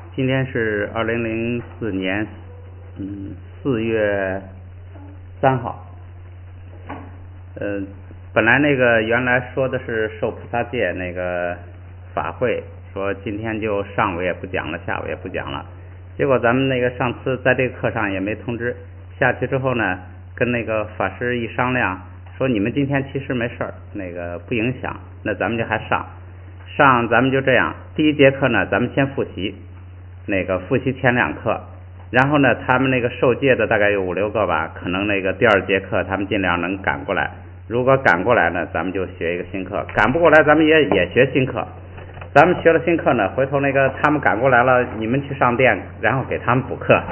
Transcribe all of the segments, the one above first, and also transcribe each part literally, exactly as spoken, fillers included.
今天是二零零四年，嗯，四月三号。呃，本来那个原来说的是受菩萨戒那个法会，说今天就上午也不讲了，下午也不讲了。结果咱们那个上次在这个课上也没通知，下去之后呢，跟那个法师一商量，说你们今天其实没事儿，那个不影响，那咱们就还上。上咱们就这样，第一节课呢，咱们先复习。那个复习前两课，然后呢，他们那个受戒的大概有五六个吧，可能那个第二节课他们尽量能赶过来。如果赶过来呢，咱们就学一个新课；赶不过来，咱们也也学新课。咱们学了新课呢，回头那个他们赶过来了，你们去上店，然后给他们补课。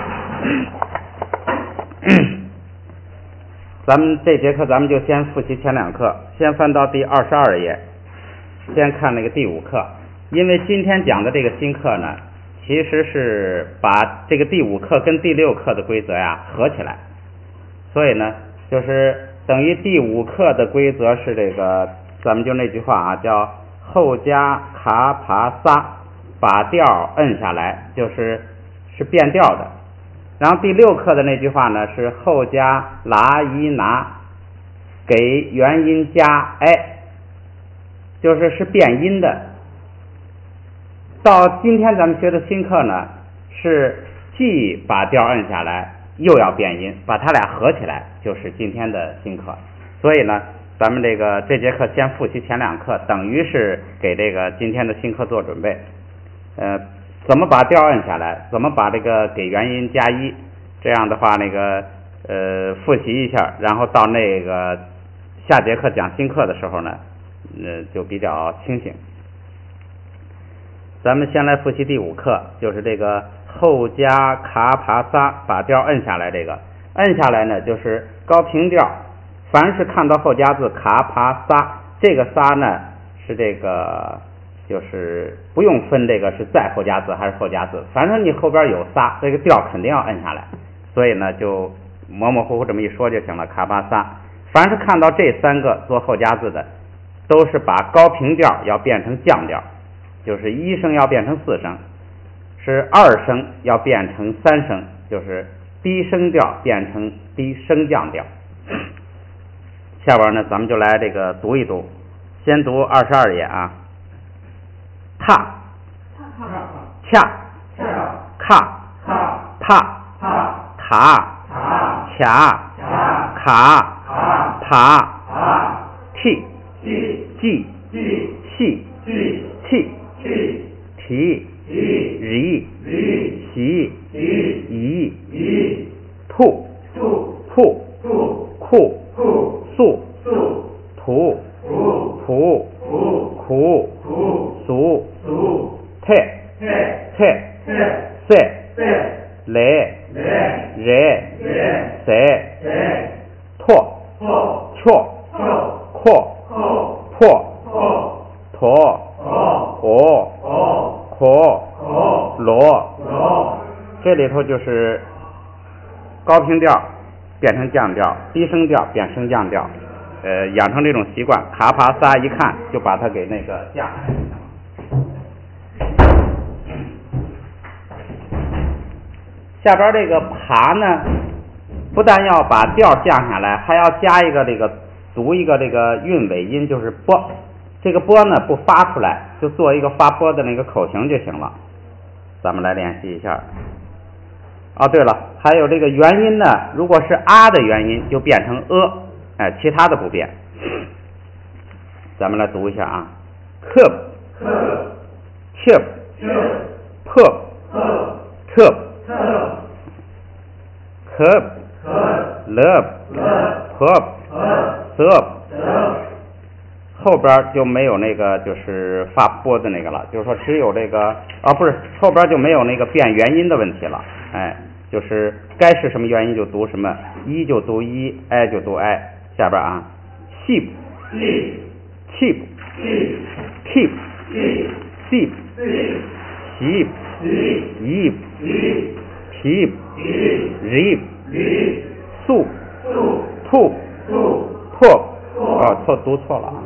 咱们这节课咱们就先复习前两课，先翻到第二十二页，先看那个第五课。因为今天讲的这个新课呢，其实是把这个第五课跟第六课的规则呀合起来，所以呢，就是等于第五课的规则是这个，咱们就那句话啊，叫后加卡帕萨，把调摁下来，就是是变调的。然后第六课的那句话呢是后加拉伊拿，给元音加哎，就是是变音的。到今天咱们学的新课呢，是既把调摁下来，又要变音，把它俩合起来，就是今天的新课。所以呢，咱们这个这节课先复习前两课，等于是给这个今天的新课做准备。呃，怎么把调摁下来？怎么把这个给元音加一？这样的话，那个呃复习一下，然后到那个下节课讲新课的时候呢，呃就比较清醒。咱们先来复习第五课，就是这个后加卡帕萨，把调摁下来。这个摁下来呢，就是高平调，凡是看到后加字卡帕萨，这个萨呢是这个就是不用分这个是在后加字还是后加字，反正你后边有萨，这个调肯定要摁下来。所以呢，就模模糊糊这么一说就行了。卡帕萨，凡是看到这三个做后加字的，都是把高平调要变成降调。就是一声要变成四声，是二声要变成三声，就是低声调变成低升降调。下边呢，咱们就来这个读一读，先读二十二页啊。踏，恰，卡，帕，塔，卡，卡，爬，替，记，细，气。提ရီ喜宜兔兔库素土土苦俗退退塞来来塞拓绰阔破驼哦可罗，这里头就是高平调变成降调，低声调变升降调，呃，养成这种习惯，卡帕萨一看就把它给那个降下来。下边这个爬呢，不但要把调降下来，还要加一个这个读一个这个韵尾音，就是波。这个波呢不发出来，就做一个发波的那个口型就行了。咱们来练习一下。哦，对了，还有这个元音呢，如果是啊的元音就变成呃，哎，其他的不变。咱们来读一下啊 ，cup chip pop cup cup love pop serve。后边就没有那个就是发波的那个了，就是说只有这个啊，不是后边就没有那个变元音的问题了，哎，就是该是什么元音就读什么，一就读一，哎就读哎。下边啊 ，sheep cheap keep sheep sheep sheep sheep reap soup兔破啊，错读错了啊。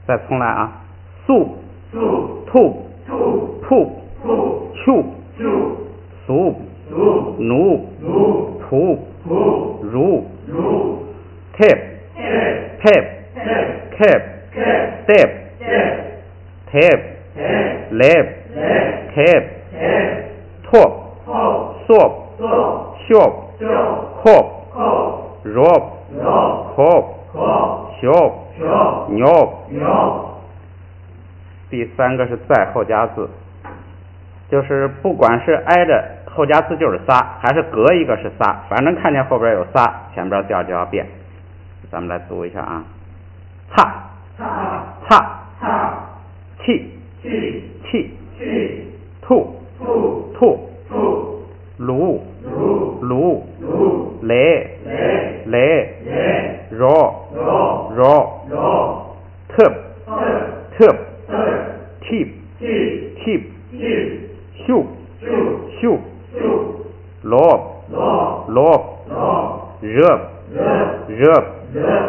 再重来啊，素素兔兔铺兔丘丘俗俗奴奴仆仆如如 tip tip pip tip cap cap tip tip tip tip lip lip cap tip top top sop top shop shop cop cop rob rob cop cop shop shop 牛。 牛第三个是在后加字，就是不管是挨着后加字就是仨，还是隔一个是仨，反正看见后边有仨，前边调就要变。咱们来读一下啊，擦擦擦擦气气气气吐吐吐吐卤如卤如雷雷雷雷肉肉肉肉特特特特 tip tip tip tip 咻咻咻咻 lob lob lob lob 热热热热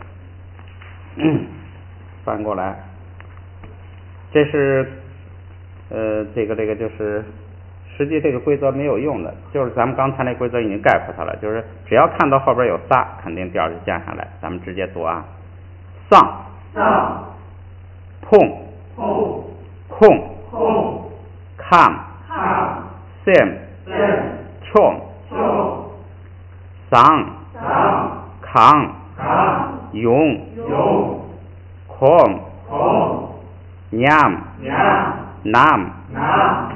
翻过来，这是呃这个这个就是实际这个规则没有用的，就是咱们刚才那规则已经概括它了，就是只要看到后边有仨，肯定调就降下来。咱们直接读啊，上上碰碰空碰看看 sam 三穷穷上上扛扛用用空空 nham 娘 nam 南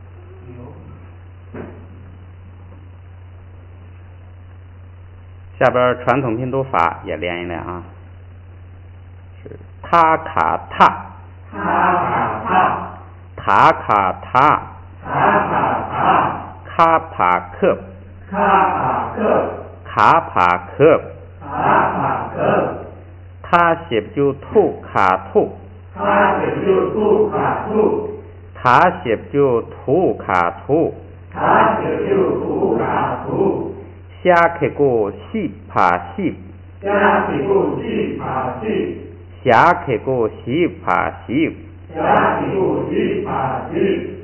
下边传统拼读法也练一练啊，是塔卡塔塔卡塔塔卡塔塔卡塔卡帕克卡帕克卡帕克卡帕克他写就吐卡吐他写就吐卡吐他写就吐卡吐他写就吐卡吐下开个西帕西下起步西爬西下开个西帕西下起步西爬西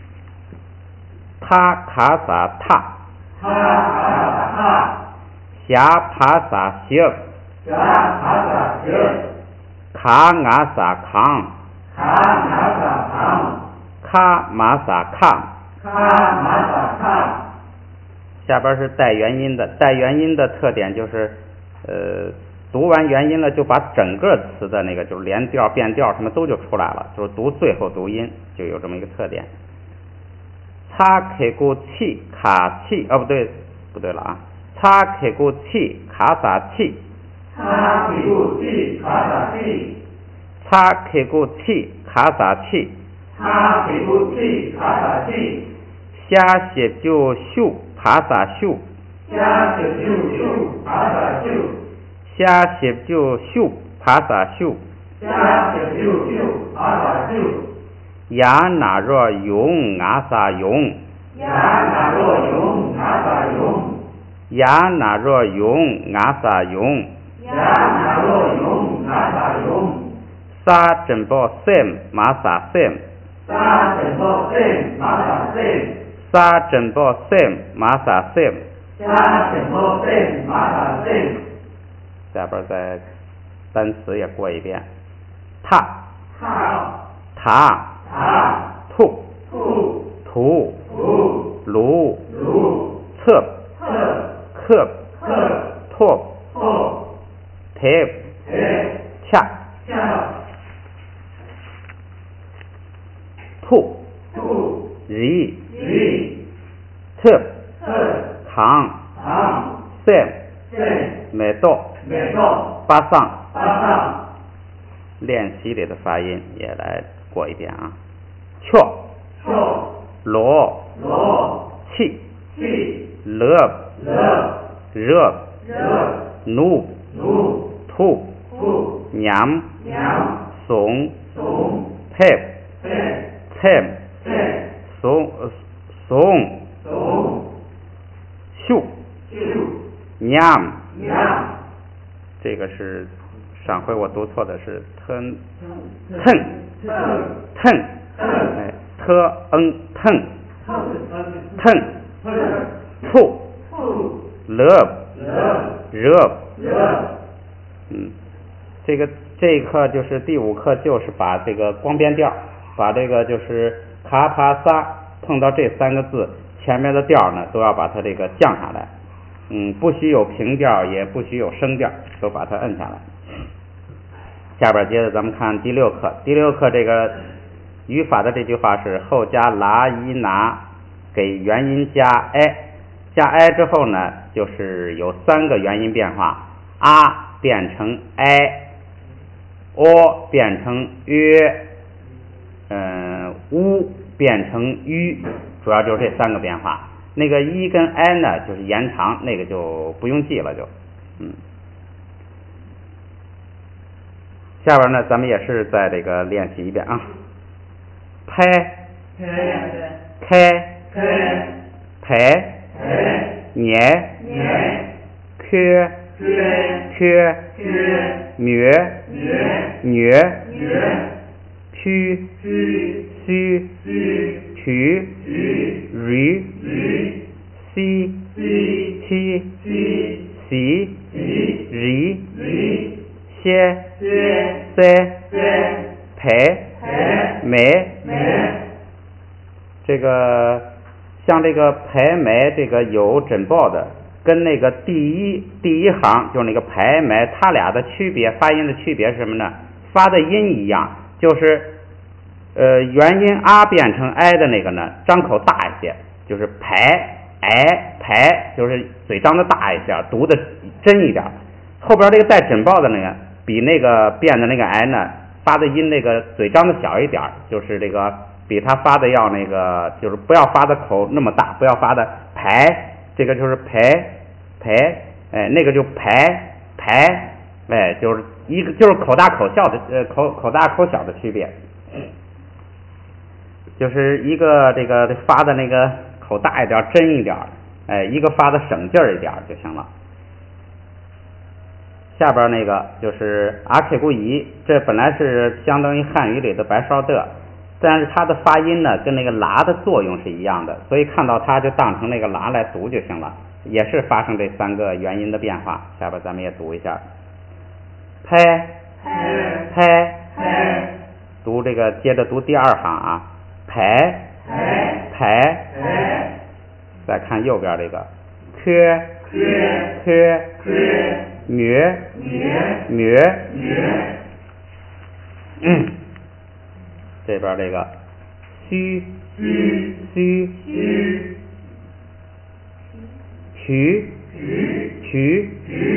他卡萨塔他卡塔下帕萨西下卡萨西卡瓦萨康卡马萨康卡马萨康卡马萨康下边是带元音的，带元音的特点就是，呃，读完元音了就把整个词的那个就是连调、变调什么都就出来了，就是读最后读音就有这么一个特点。擦开股气卡气，哦不对，不对了啊，擦开股气卡撒气， 擦起步气卡萨气擦开股气卡撒气， 擦起步气卡萨气下写就秀帕撒秀， 下起就秀卡萨秀下写就秀帕撒秀， 下起就秀卡萨秀呀那若用阿撒用， 呀那若用阿萨用呀那若用阿撒用， 呀那若用阿萨用撒真宝 sam 马撒 sam， 沙真波 sam 马萨 sam 撒真宝 sam 马撒 sam。 沙真波 sam 马萨 sam 下边再单词也过一遍，踏踏塔塔吐吐土吐鲁鲁侧特克克拓拓贴贴恰恰吐吐日日特特扛唐 sam sam 美豆美豆巴桑。 巴桑练习里的发音也来过一遍啊，翘翘罗罗气气乐乐热热怒怒吐吐娘娘怂怂配配菜配怂怂怂秀秀娘， 娘这个是上回我读错的是腾腾腾，哎，特嗯腾腾吐乐热，嗯，这个这一课就是第五课，就是把这个光边调，把这个就是卡帕萨碰到这三个字前面的调呢，都要把它这个降下来，嗯，不许有平调，也不许有升调，都把它摁下来。下边接着咱们看第六课，第六课这个语法的这句话是后加拉伊拿，给元音加 i， 加 i 之后呢，就是有三个元音变化，啊变成 i， o 变成约，嗯，乌变成吁，主要就是这三个变化。那个一跟 i 呢，就是延长，那个就不用记了就，嗯。下边呢，咱们也是在这个练习一遍啊。拍，开，排，捏，缺，缺，虐，虐，屈，虚，取，驴，西，七，喜，ris歇，塞，排，埋，这个像这个排埋这个有诊报的，跟那个第一第一行就是那个排埋，它俩的区别，发音的区别是什么呢？发的音一样，就是呃元音啊变成 i 的那个呢，张口大一些，就是排哎排，就是嘴张的大一些，读的真一点。后边这个带诊报的那个，比那个变的那个 i 呢，发的音那个嘴张的小一点，就是这个比他发的要那个，就是不要发的口那么大，不要发的排，这个就是排排，哎，那个就排排，哎，就是一个就是口大口小的，呃，口口大口小的区别，就是一个这个发的那个口大一点真一点，哎，一个发的省劲儿一点就行了。下边那个就是阿 K 古仪，这本来是相当于汉语里的白烧的，但是它的发音呢跟那个拉的作用是一样的，所以看到它就当成那个拉来读就行了，也是发生这三个元音的变化。下边咱们也读一下，拍拍拍，读这个接着读第二行啊，排排，再看右边这个缺缺虐虐，嗯，这边这个虚虚取取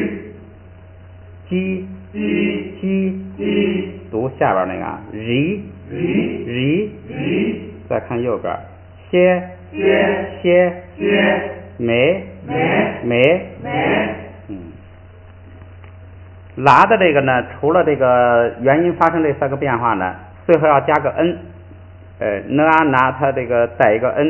鸡鸡，读下边那个 ri ri， 再看右边歇歇没没，嗯，拉的这个呢，除了这个元音发生这三个变化呢，最后要加个 n， 呃，呢啊拿它这个带一个 n，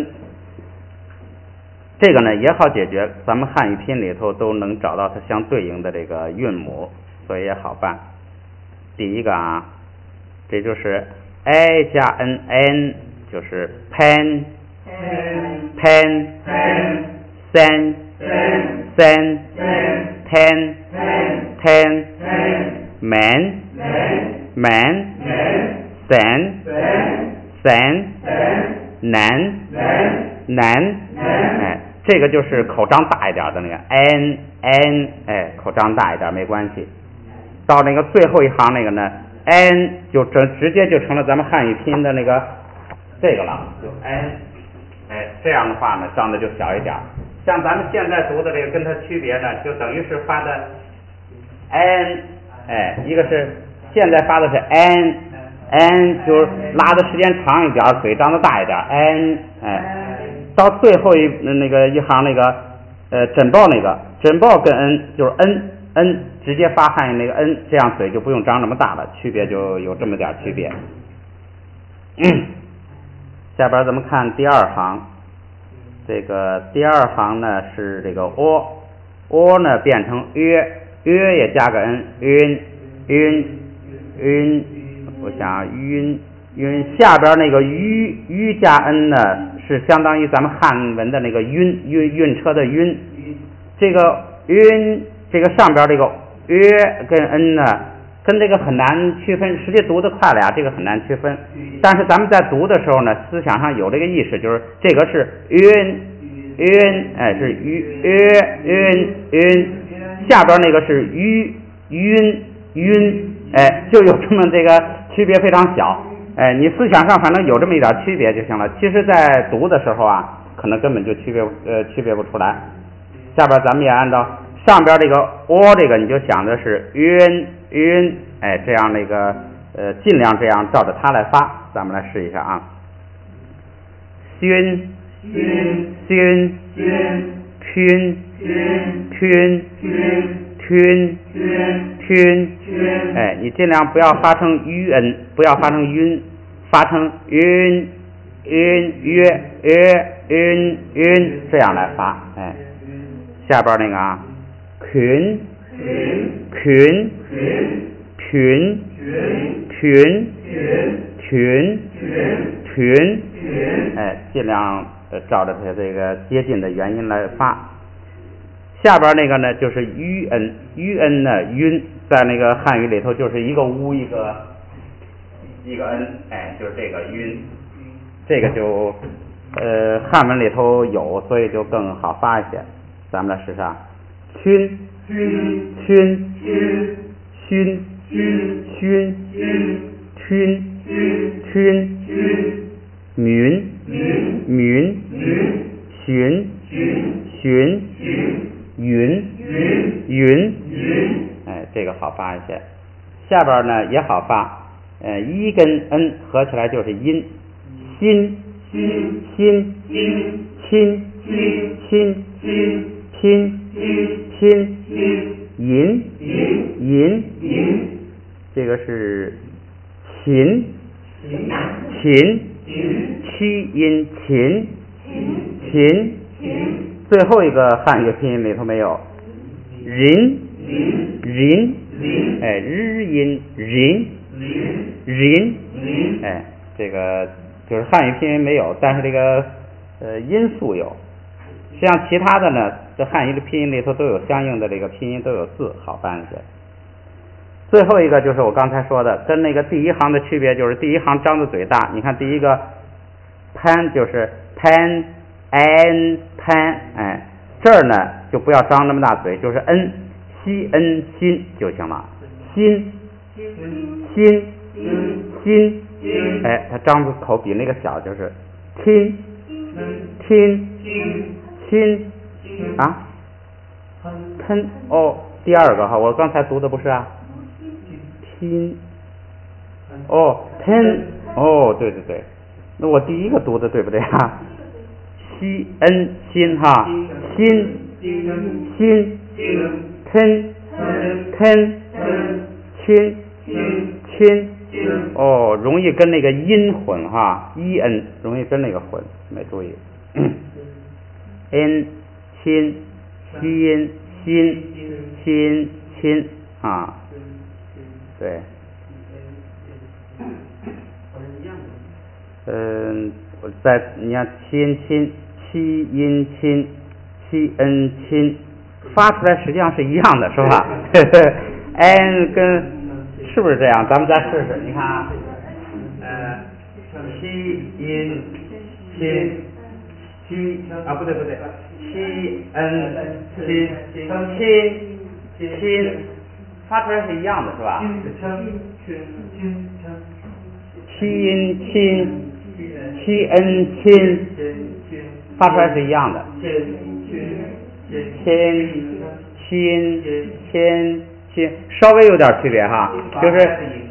这个呢也好解决，咱们汉语拼里头都能找到它相对应的这个韵母，所以也好办。第一个啊，这就是 i 加 n n， 就是 pen pen sen sen ten ten man man san san nan nan， 哎，这个就是口张大一点的那个 n n， 哎，口张大一点没关系。到那个最后一行那个呢 n 就直直接就成了咱们汉语拼音的那个这个了，就 n， 哎，这样的话呢张的就小一点。像咱们现在读的这个跟它区别呢，就等于是发的 n， 哎，一个是现在发的是 n n， 就是拉的时间长一点，嘴张的大一点 n， 哎，到最后一那个一行那个呃诊报那个诊报跟 n 就是 n n 直接发汉语那个 n， 这样嘴就不用张那么大了，区别就有这么点区别。嗯，下边咱们看第二行，这个第二行呢是这个 o o 呢变成约约也加个 n 晕晕晕，我想晕晕下边那个吁吁加 n 呢，是相当于咱们汉文的那个晕晕晕车的晕，这个晕这个上边这个约跟 n 呢，跟这个很难区分，实际读得快了呀，这个很难区分。但是咱们在读的时候呢，思想上有这个意识，就是这个是晕晕，哎，是晕约晕晕，下边那个是吁晕晕，哎，就有这么这个区别非常小，哎，你思想上反正有这么一点区别就行了。其实，在读的时候啊，可能根本就区别呃区别不出来。下边咱们也按照上边这个 o 这个，你就想的是晕晕，哎，这样那个呃，尽量这样照着它来发，咱们来试一下啊。熏熏熏熏熏熏熏，哎，你尽量不要发成晕 n， 不要发成晕，发成晕晕约约晕晕，这样来发，哎。下边那个啊，群群群群群群，哎，尽量照着它这个接近的元音来发。下边那个呢，就是吁 n， 吁 n 呢，晕在那个汉语里头就是一个乌一个一个 n， 哎，就是这个晕，这个就呃汉文里头有，所以就更好发一些。咱们来试试啊，熏熏熏熏熏熏熏云云寻寻云云，哎，这个好发一些。下边呢也好发，呃，一跟 n 合起来就是音，心心心亲亲亲亲银银，这个是琴琴七音琴琴，最后一个汉语拼音里头没有人人，哎，日音人人，哎，这个就是汉语拼音没有，但是这个呃音素有。实际上其他的呢，这汉语的拼音里头都有相应的这个拼音，都有字，好办一些。最后一个就是我刚才说的，跟那个第一行的区别就是第一行张的嘴大，你看第一个 pan 就是 pan an pan， 哎，这儿呢就不要张那么大嘴，就是 n 西 n 心就行了，心心心，哎，它张的口比那个小，就是亲亲亲啊，喷哦，第二个哈，我刚才读的不是啊，亲哦喷哦，对对对，那我第一个读的对不对啊？西恩心哈，心心喷喷亲亲，哦，容易跟那个音混哈，一 n 容易跟那个混，没注意。n 亲心心亲亲啊，对，嗯，我在你看亲亲七音亲七 n 亲，发出来实际上是一样的，是吧？n 跟是不是这样？咱们再试试，你看啊，呃，七音亲。七啊不对不对，七 n 亲亲亲，发出来是一样的是吧？七音亲，七 n 亲，发出来是一样的。亲亲亲亲，稍微有点区别哈，就是。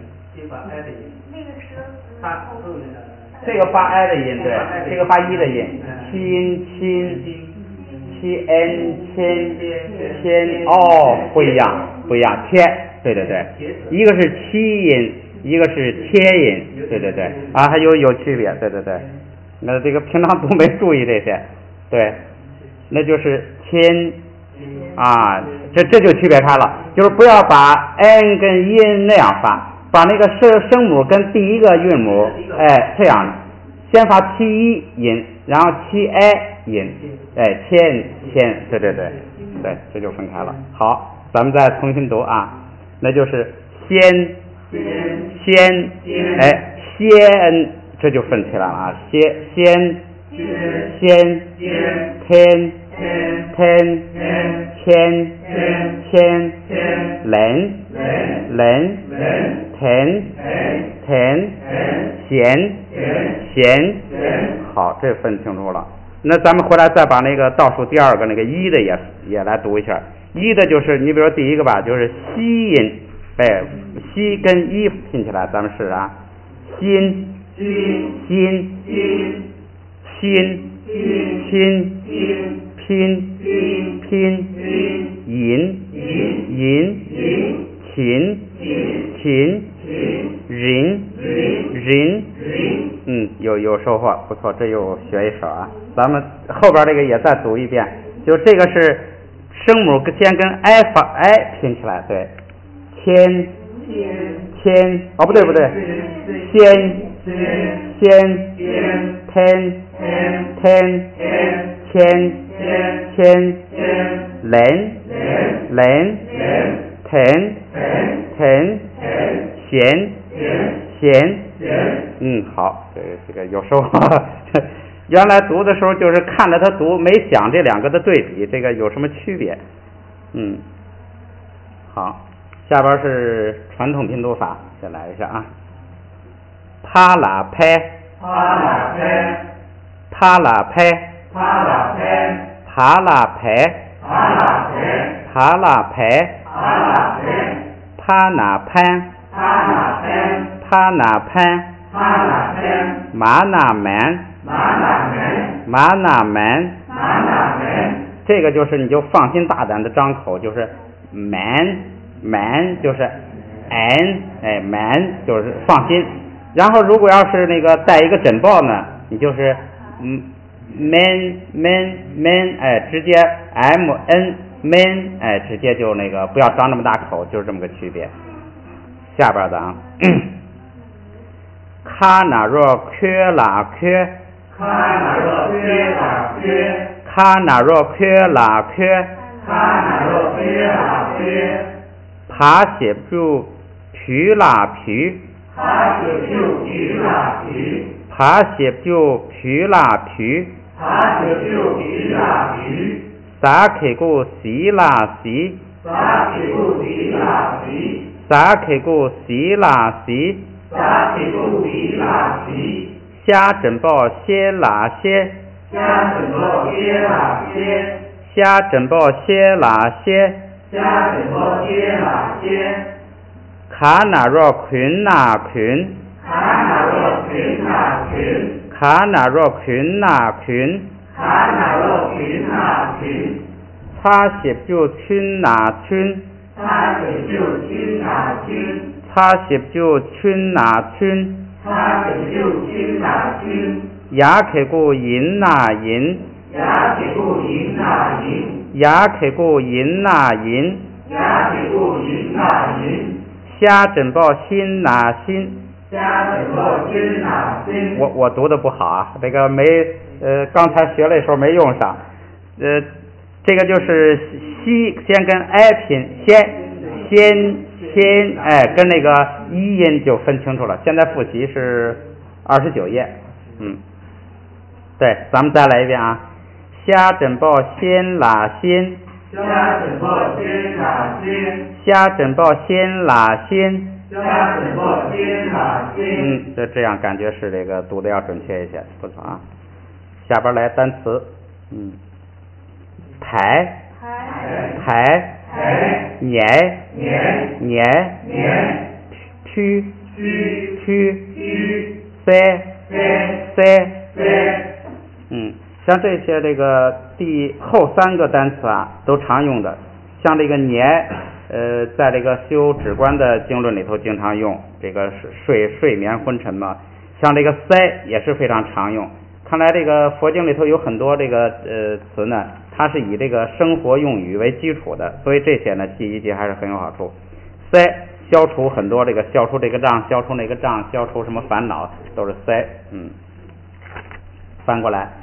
这个发 i 的音，对，这个发一的音，亲亲，七 n 亲亲，哦，不一样，不一样，切，对对对，一个是七音，一个是切音，对对对，啊，还有有区别，对对对，那这个平常都没注意这些，对，那就是亲啊，这这就区别开了，就是不要把 n 跟音那样发，把那个声声母跟第一个韵母，哎，这样，先发七一音，然后七 i 音，哎，千千，对对对，对，这就分开了。好，咱们再重新读啊，那就是先先，哎，先，这就分起来了啊，先先先天天千千人人田田贤贤，好，这分清楚了。那咱们回来再把那个倒数第二个那个一的也也来读一下。一的就是你比如说第一个吧，就是西音，哎，西跟一拼起来，咱们试啊，心心心心亲拼拼银银琴琴人人，嗯，有有收获，不错，这又学一首啊。咱们后边这个也再读一遍，就这个是声母先跟 i 发 i 拼起来，对，千千，哦不对不对，先先天天千千人人田田贤贤，嗯，好，这这个有收获。原来读的时候就是看着他读，没想这两个的对比，这个有什么区别？嗯，好，下边是传统拼读法，再来一下啊。啪啦拍， 啪啦拍， 啪啦拍， 啪啦拍， 啪啦拍， 啪啦拍， 啪啦拍， 啪啦拍， 啪那潘， 啪啦拍， 啪那潘， 啪啦拍， 马那门， 马那门， 马那门， 马那门， 这个就是你就放心大胆的张口，就是门门就是 n， 哎门就是放心。然后如果要是那个带一个枕报呢，你就是嗯 men men men， 哎直接 m n men， 哎直接就那个不要张那么大口，就是这么个区别。下边的啊，卡那若缺啦缺， 卡那若缺啦缺， 卡那若缺啦缺， 卡那若缺啦缺， 爬写住皮啦皮， 爬写就皮啦皮， 爬写就皮啦皮， 爬写就皮啦皮， 撒开个洗啦洗， 撒起不皮啦皮， 撒开个洗啦洗， 撒起不皮啦皮， 虾整包些啦些， 虾整包些啦些， 虾整包些啦些， 虾整包些啦些， 卡那若群那群， 卡那若群那群， 卡那若群那群， 卡那若群那群， 擦写就群那群， 擦写就群那群， 擦写就群那群， 擦写就群那群， 牙开个银那银， 牙起不银那银， 牙开个银那银， 牙起不银那银， 虾整包心那心。 虾整包心那心。 我我读的不好啊，这个没呃刚才学的时候没用上，呃这个就是西先跟 i 拼，先先先哎跟那个一音就分清楚了。现在复习是二十九页，嗯，对，咱们再来一遍啊。虾整包先拉先， 虾整包先拉先， 虾整包先拉先， 虾整包先拉先。 嗯，这这样感觉是这个读的要准确一些，不错啊。下边来单词，嗯，排排排年年年年区区区区塞塞塞， 塞。 嗯，像这些这个第后三个单词啊，都常用的。像这个年，呃，在这个修止观的经论里头经常用，这个睡睡眠昏沉嘛。像这个塞也是非常常用， 看来这个佛经里头有很多这个呃词呢，它是以这个生活用语为基础的，所以这些呢记一记还是很有好处。塞消除很多这个消除这个障，消除那个障，消除什么烦恼都是塞。嗯，翻过来，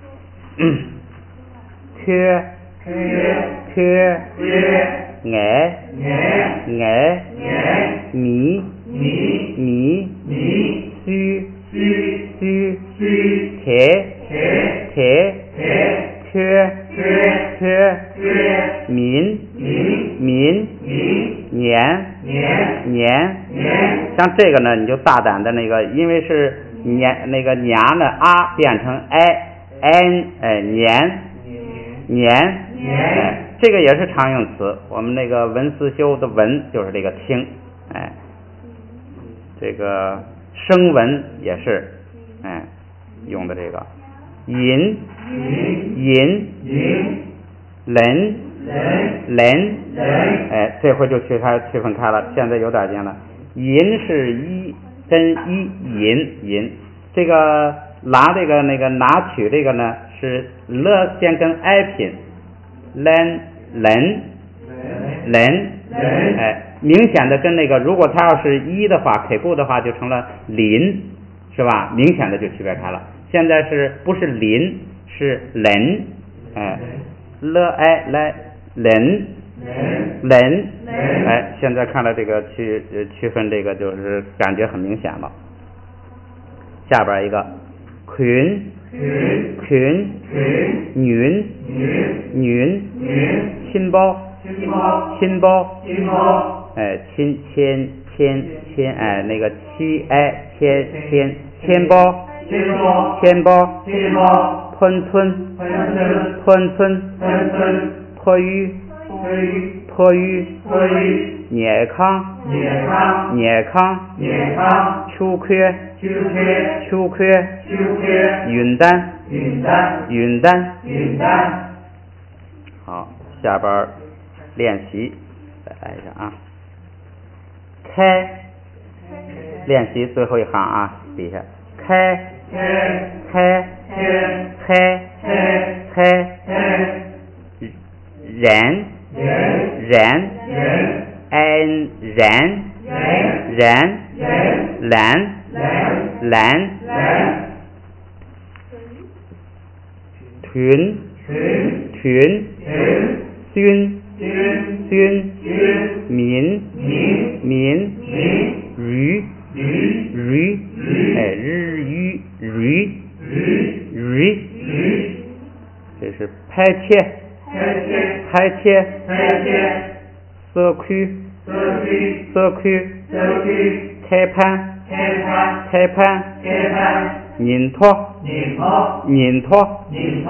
缺缺缺爱爱米米米须须须铁铁缺缺民民年年，像这个呢，你就大胆的那个，因为是年那个年呢啊变成 i n 哎年年哎，这个也是常用词。我们那个文思修的文就是这个听，哎，这个声闻也是，哎，用的这个引引人人，哎，这回就区开区分开了，现在有点劲了。引是一跟一引引，这个拿这个那个拿取这个呢是了先跟 i 拼，人人人，哎，明显的跟那个如果它要是一的话 ，k 固的话就成了林，是吧？明显的就区别开了。现在是不是林是人，哎，了 i 来人人，哎，现在看了这个区区分这个就是感觉很明显了。下边一个群群云云亲包亲包哎亲牵牵牵哎那个七哎牵牵牵包牵包喷村喷村破鱼破鱼捏康捏康秋缺秋缺云丹云丹好，下边练习再来一下啊，开练习最后一行啊，底下开开开开人人安然然蓝蓝群群军军民民鱼鱼哎日鱼鱼鱼，这是拍切拍切社区社区开盘开盘拧托拧托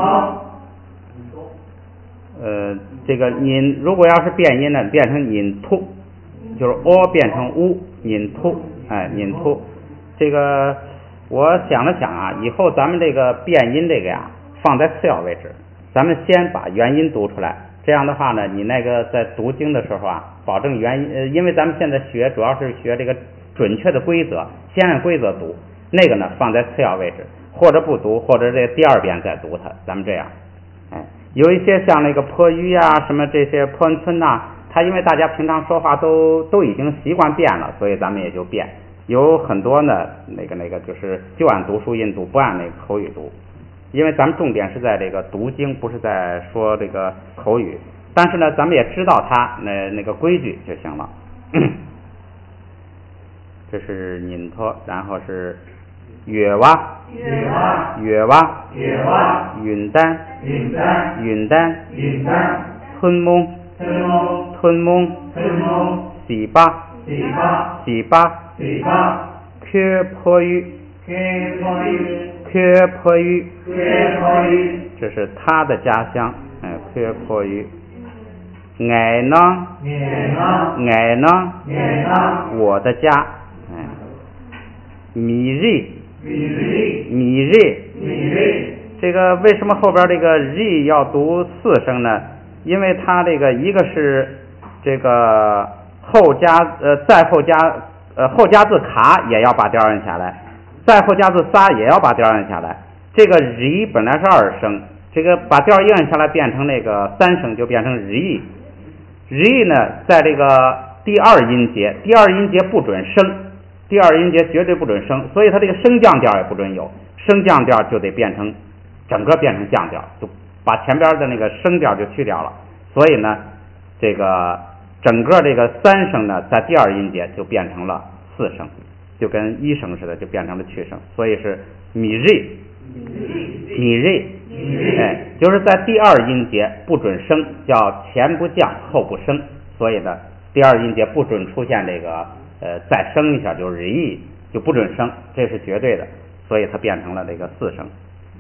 呃这个拧如果要是变音呢变成拧突，就是哦变成乌拧突哎拧突。这个我想了想啊，以后咱们这个变音这个呀放在次要位置，咱们先把元音读出来，这样的话呢你那个在读经的时候啊保证元音，呃因为咱们现在学主要是学这个准确的规则，先按规则读，那个呢放在次要位置，或者不读，或者这第二遍再读它，咱们这样哎，有一些像那个破鱼啊什么这些破村呐，它因为大家平常说话都都已经习惯变了，所以咱们也就变。有很多呢那个那个就是就按读书音读，不按那个口语读，因为咱们重点是在这个读经，不是在说这个口语，但是呢咱们也知道它那那个规矩就行了。这是拧托，然后是月蛙月蛙云丹云丹吞蒙吞蒙洗巴洗巴缺破鱼缺破鱼，这是他的家乡，哎，缺破鱼。爱呢爱呢我的家，哎，米瑞米瑞这个为什么后边这个瑞要读四声呢？因为它这个一个是这个后加呃再后加呃后加字卡也要把调摁下来，再后加字撒也要把调摁下来， 这个 ri 本来是二声，这个把调一摁下来变成那个三声，就变成 ri。ri 呢，在这个第二音节，第二音节不准升，第二音节绝对不准升，所以它这个升降调也不准有，升降调就得变成整个变成降调，就把前边的那个升调就去掉了。所以呢，这个整个这个三声呢，在第二音节就变成了四声，就跟一声似的，就变成了去声，所以是米瑞，米瑞，哎，就是在第二音节不准升，叫前不降后不升，所以呢，第二音节不准出现这个呃再升一下就是 ri， 就不准升，这是绝对的，所以它变成了这个四声。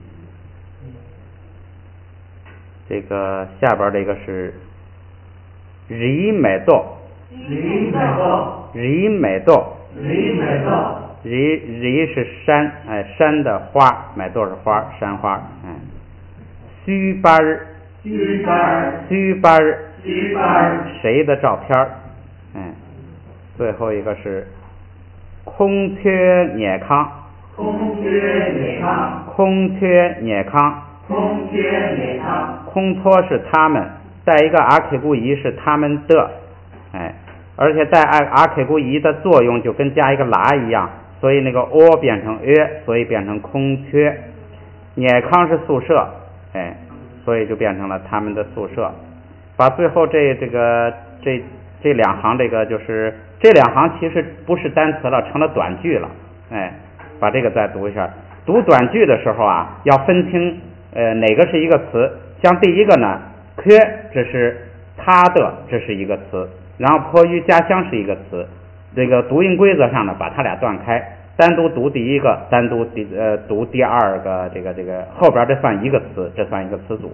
这个下边这个是 ri 美哆 ri 美哆 ri 美哆 ri 美哆 ri ri 是山，哎，山的花，美哆是花，山花，哎，须巴儿须巴儿须巴儿须巴儿谁的照片儿，哎，最后一个是空缺涅康空缺涅康空缺涅康空缺涅康空托是他们，带一个阿 K 固仪是他们的，哎，而且带阿 K 固仪的作用就跟加一个拉一样，所以那个 o 变成 ö， 所以变成空缺。涅康是宿舍，哎，所以就变成了他们的宿舍。把最后这这个这这两行这个就是这两行其实不是单词了，成了短句了，哎，把这个再读一下。读短句的时候啊，要分清呃哪个是一个词。像第一个呢，缺这是他的，这是一个词，然后迫于家乡是一个词。这个读音规则上呢，把它俩断开，单独读第一个，单独第呃读第二个，这个这个后边这算一个词，这算一个词组。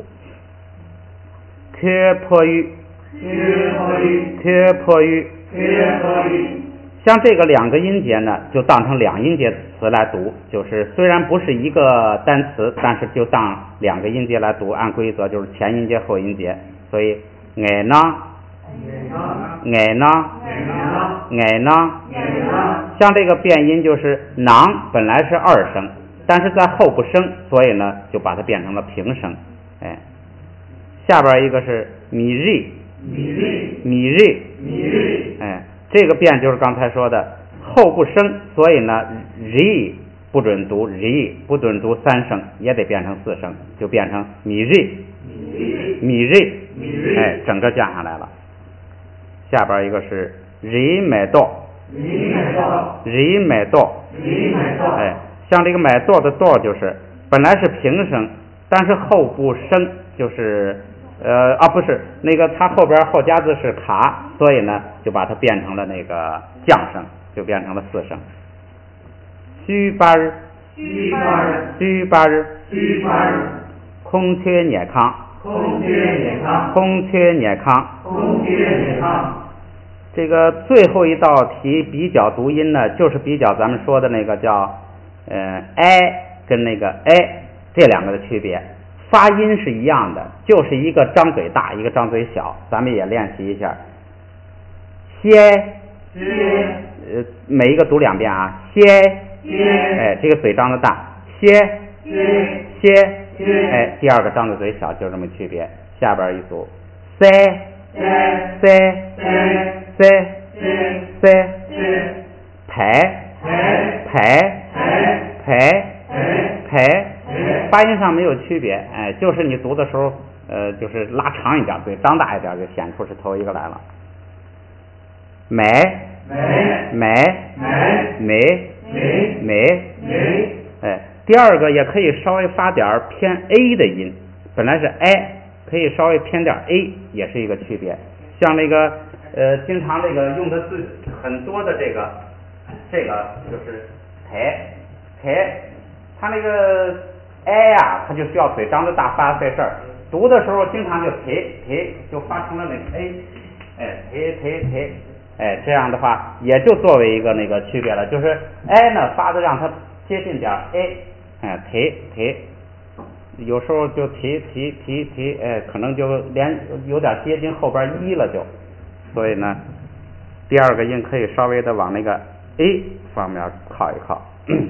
缺迫于缺迫于缺迫于缺迫于， 像这个两个音节呢，就当成两音节词来读，就是虽然不是一个单词，但是就当两个音节来读，按规则就是前音节后音节，所以爱呢爱呢爱呢，像这个变音就是囊本来是二声，但是在后不升，所以呢就把它变成了平声，哎，下边一个是米瑞米瑞米瑞米瑞， 哎，这个变就是刚才说的后不升，所以呢 ri 不准读 ri， 不准读三声，也得变成四声，就变成米瑞米瑞，哎，整个降下来了。下边一个是 ri 美哆 ri 美哆 ri 美哆 ri 美哆， 哎，像这个美哆的哆就是本来是平声，但是后不升，就是呃啊不是那个它后边后加字是卡，所以呢就把它变成了那个降声，就变成了四声。须巴儿须巴儿须巴儿须巴儿空缺涅康空缺涅康空缺涅康空缺涅康。 这个最后一道题比较读音呢，就是比较咱们说的那个叫呃 i 跟那个 a 这两个的区别。发音是一样的，就是一个张嘴大，一个张嘴小，咱们也练习一下。歇，呃，每一个读两遍啊，歇，哎，这个嘴张的大，歇，歇，哎，第二个张的嘴小，就这么区别。下边一组，塞，塞，塞，塞，排，排，排，排。发音上没有区别，哎，就是你读的时候，呃，就是拉长一点，嘴张大一点，就显出是头一个来了。美，美，美，美，美，美，哎，第二个也可以稍微发点偏 a 的音，本来是 i， 可以稍微偏点 a， 也是一个区别。像那个呃，经常这个用的最很多的这个，这个就是台，台，它那个。哎呀，它就需要嘴张着大发费事儿，读的时候经常就提提，就发成了那个 a， 哎提提提，哎这样的话也就作为一个那个区别了，就是哎呢发的让它接近点 a， 哎提提，有时候就提提提提，哎可能就连有点接近后边一了就，所以呢第二个音可以稍微的往那个 a 方面靠一靠。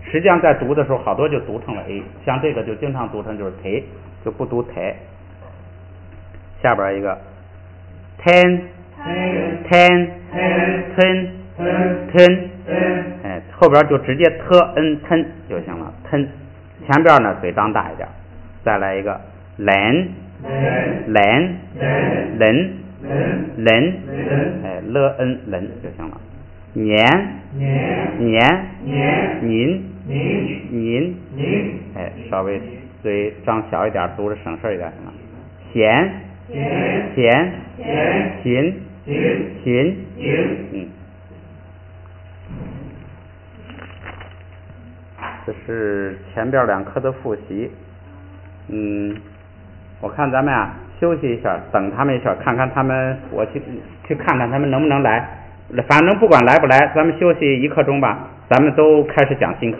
实际上在读的时候好多就读成了 a， 像这个就经常读成就是忒，就不读忒。下边一个 ten ten ten ten， 哎，后边就直接 t n ten 就行了 ten， 前边呢嘴张大一点。再来一个 len len len len， 哎 l n len 就行了。年年您您哎，稍微嘴张小一点，读着省事一点行了。闲闲勤勤嗯，这是前边两课的复习。嗯，我看咱们啊休息一下，等他们一下，看看他们，我去去看看他们能不能来。反正不管来不来，咱们休息一刻钟吧，咱们都开始讲新课。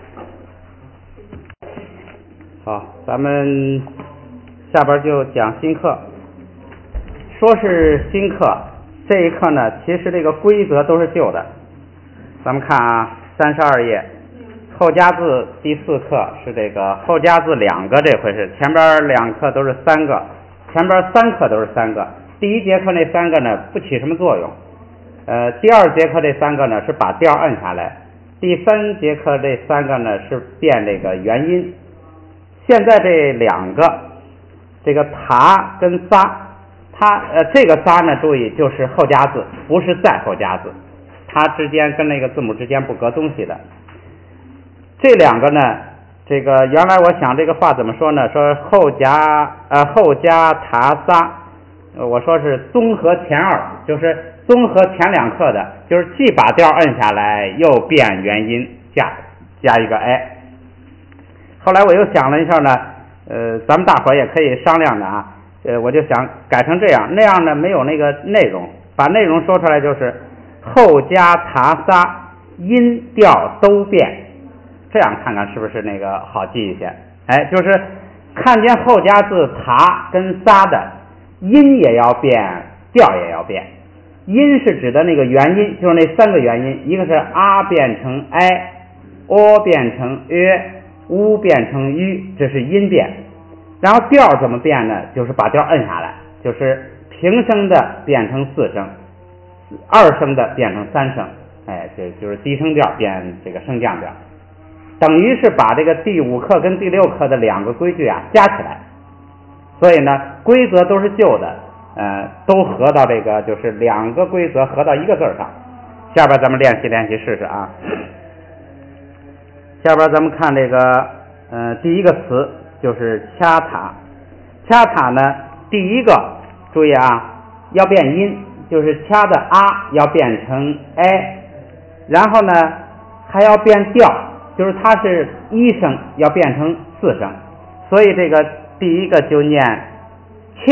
好，咱们下边就讲新课。说是新课，这一课呢，其实这个规则都是旧的。咱们看啊，三十二页，后加字第四课是这个后加字两个，这回是前边两课都是三个，前边三课都是三个。第一节课那三个呢不起什么作用，呃，第二节课这三个呢是把调摁下来，第三节课这三个呢是变这个元音。现在这两个，这个塔跟撒。它呃这个仨呢，注意就是后加字，不是再后加字，它之间跟那个字母之间不隔东西的。这两个呢，这个原来我想这个话怎么说呢？说后加呃后加塔仨，呃我说是综合前二，就是综合前两课的，就是既把调摁下来，又变元音加加一个 i。后来我又想了一下呢，呃，咱们大伙也可以商量的啊。呃，我就想改成这样，那样呢没有那个内容，把内容说出来就是后加塔仨音调都变，这样看看是不是那个好记一些。哎，就是看见后加字塔跟仨的音也要变，调也要变。音是指的那个元音，就是那三个元音，一个是啊变成 i， o 变成 ö， u 变成 ü， 这是音变。然后调怎么变呢？就是把调摁下来，就是平声的变成四声，二声的变成三声，哎，这就是低声调变这个升降调，等于是把这个第五课跟第六课的两个规矩啊加起来。所以呢，规则都是旧的，呃，都合到这个就是两个规则合到一个字上。下边咱们练习练习试试啊。下边咱们看这个，呃，第一个词。就是掐塔，掐塔呢，第一个注意啊，要变音，就是掐的啊要变成 i， 然后呢还要变调，就是它是一声要变成四声，所以这个第一个就念切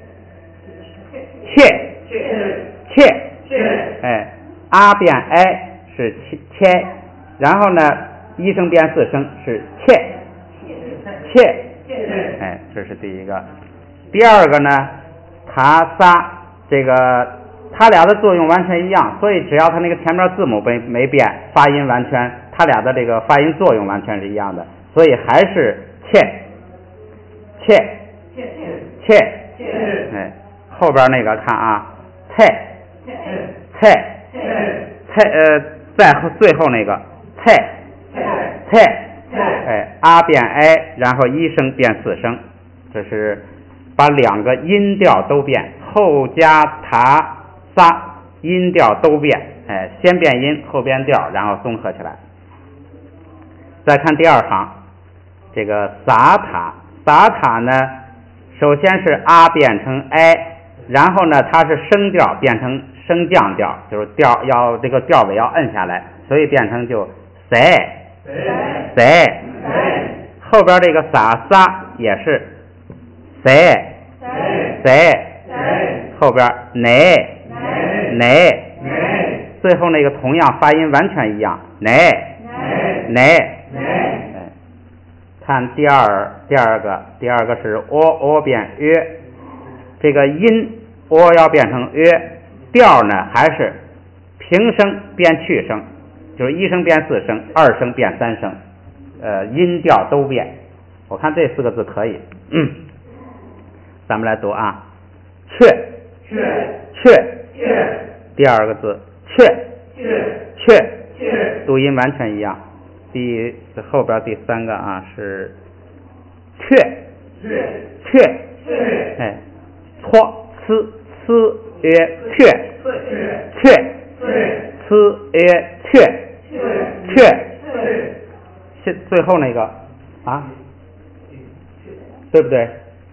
切切，哎，啊变 i 是切，然后呢一声变四声是切。切，哎，这是第一个。第二个呢，塔仨，这个它俩的作用完全一样，所以只要它那个前面字母没没变，发音完全，它俩的这个发音作用完全是一样的，所以还是切，切，切，哎，后边那个看啊，菜，菜，菜，呃，在最后那个菜，菜。哎，啊变 i， 然后一声变四声，这是把两个音调都变，后加塔仨音调都变，哎，先变音后变调，然后综合起来。再看第二行，这个撒塔，撒塔呢，首先是啊变成 i， 然后呢它是升调变成升降调，就是调要这个调尾要摁下来，所以变成就塞。塞，后边这个撒撒也是塞塞，后边奶奶，最后那个同样发音完全一样，奶奶。看第二第二个，第二个是 o o 变 ö， 这个音 o 要变成 ö， 调呢还是平声变去声。 就是一声变四声，二声变三声，呃，音调都变。我看这四个字可以，嗯，咱们来读啊，雀， 雀， 雀， 雀， 第二个字，雀， 雀， 雀， 雀， 读音完全一样。第后边第三个啊是雀， 雀， 雀， 雀， 哎，搓，呲，呲曰雀， 雀， 雀， 雀， 呲曰雀， 雀， 雀， 雀， 是最后那个啊，对不对？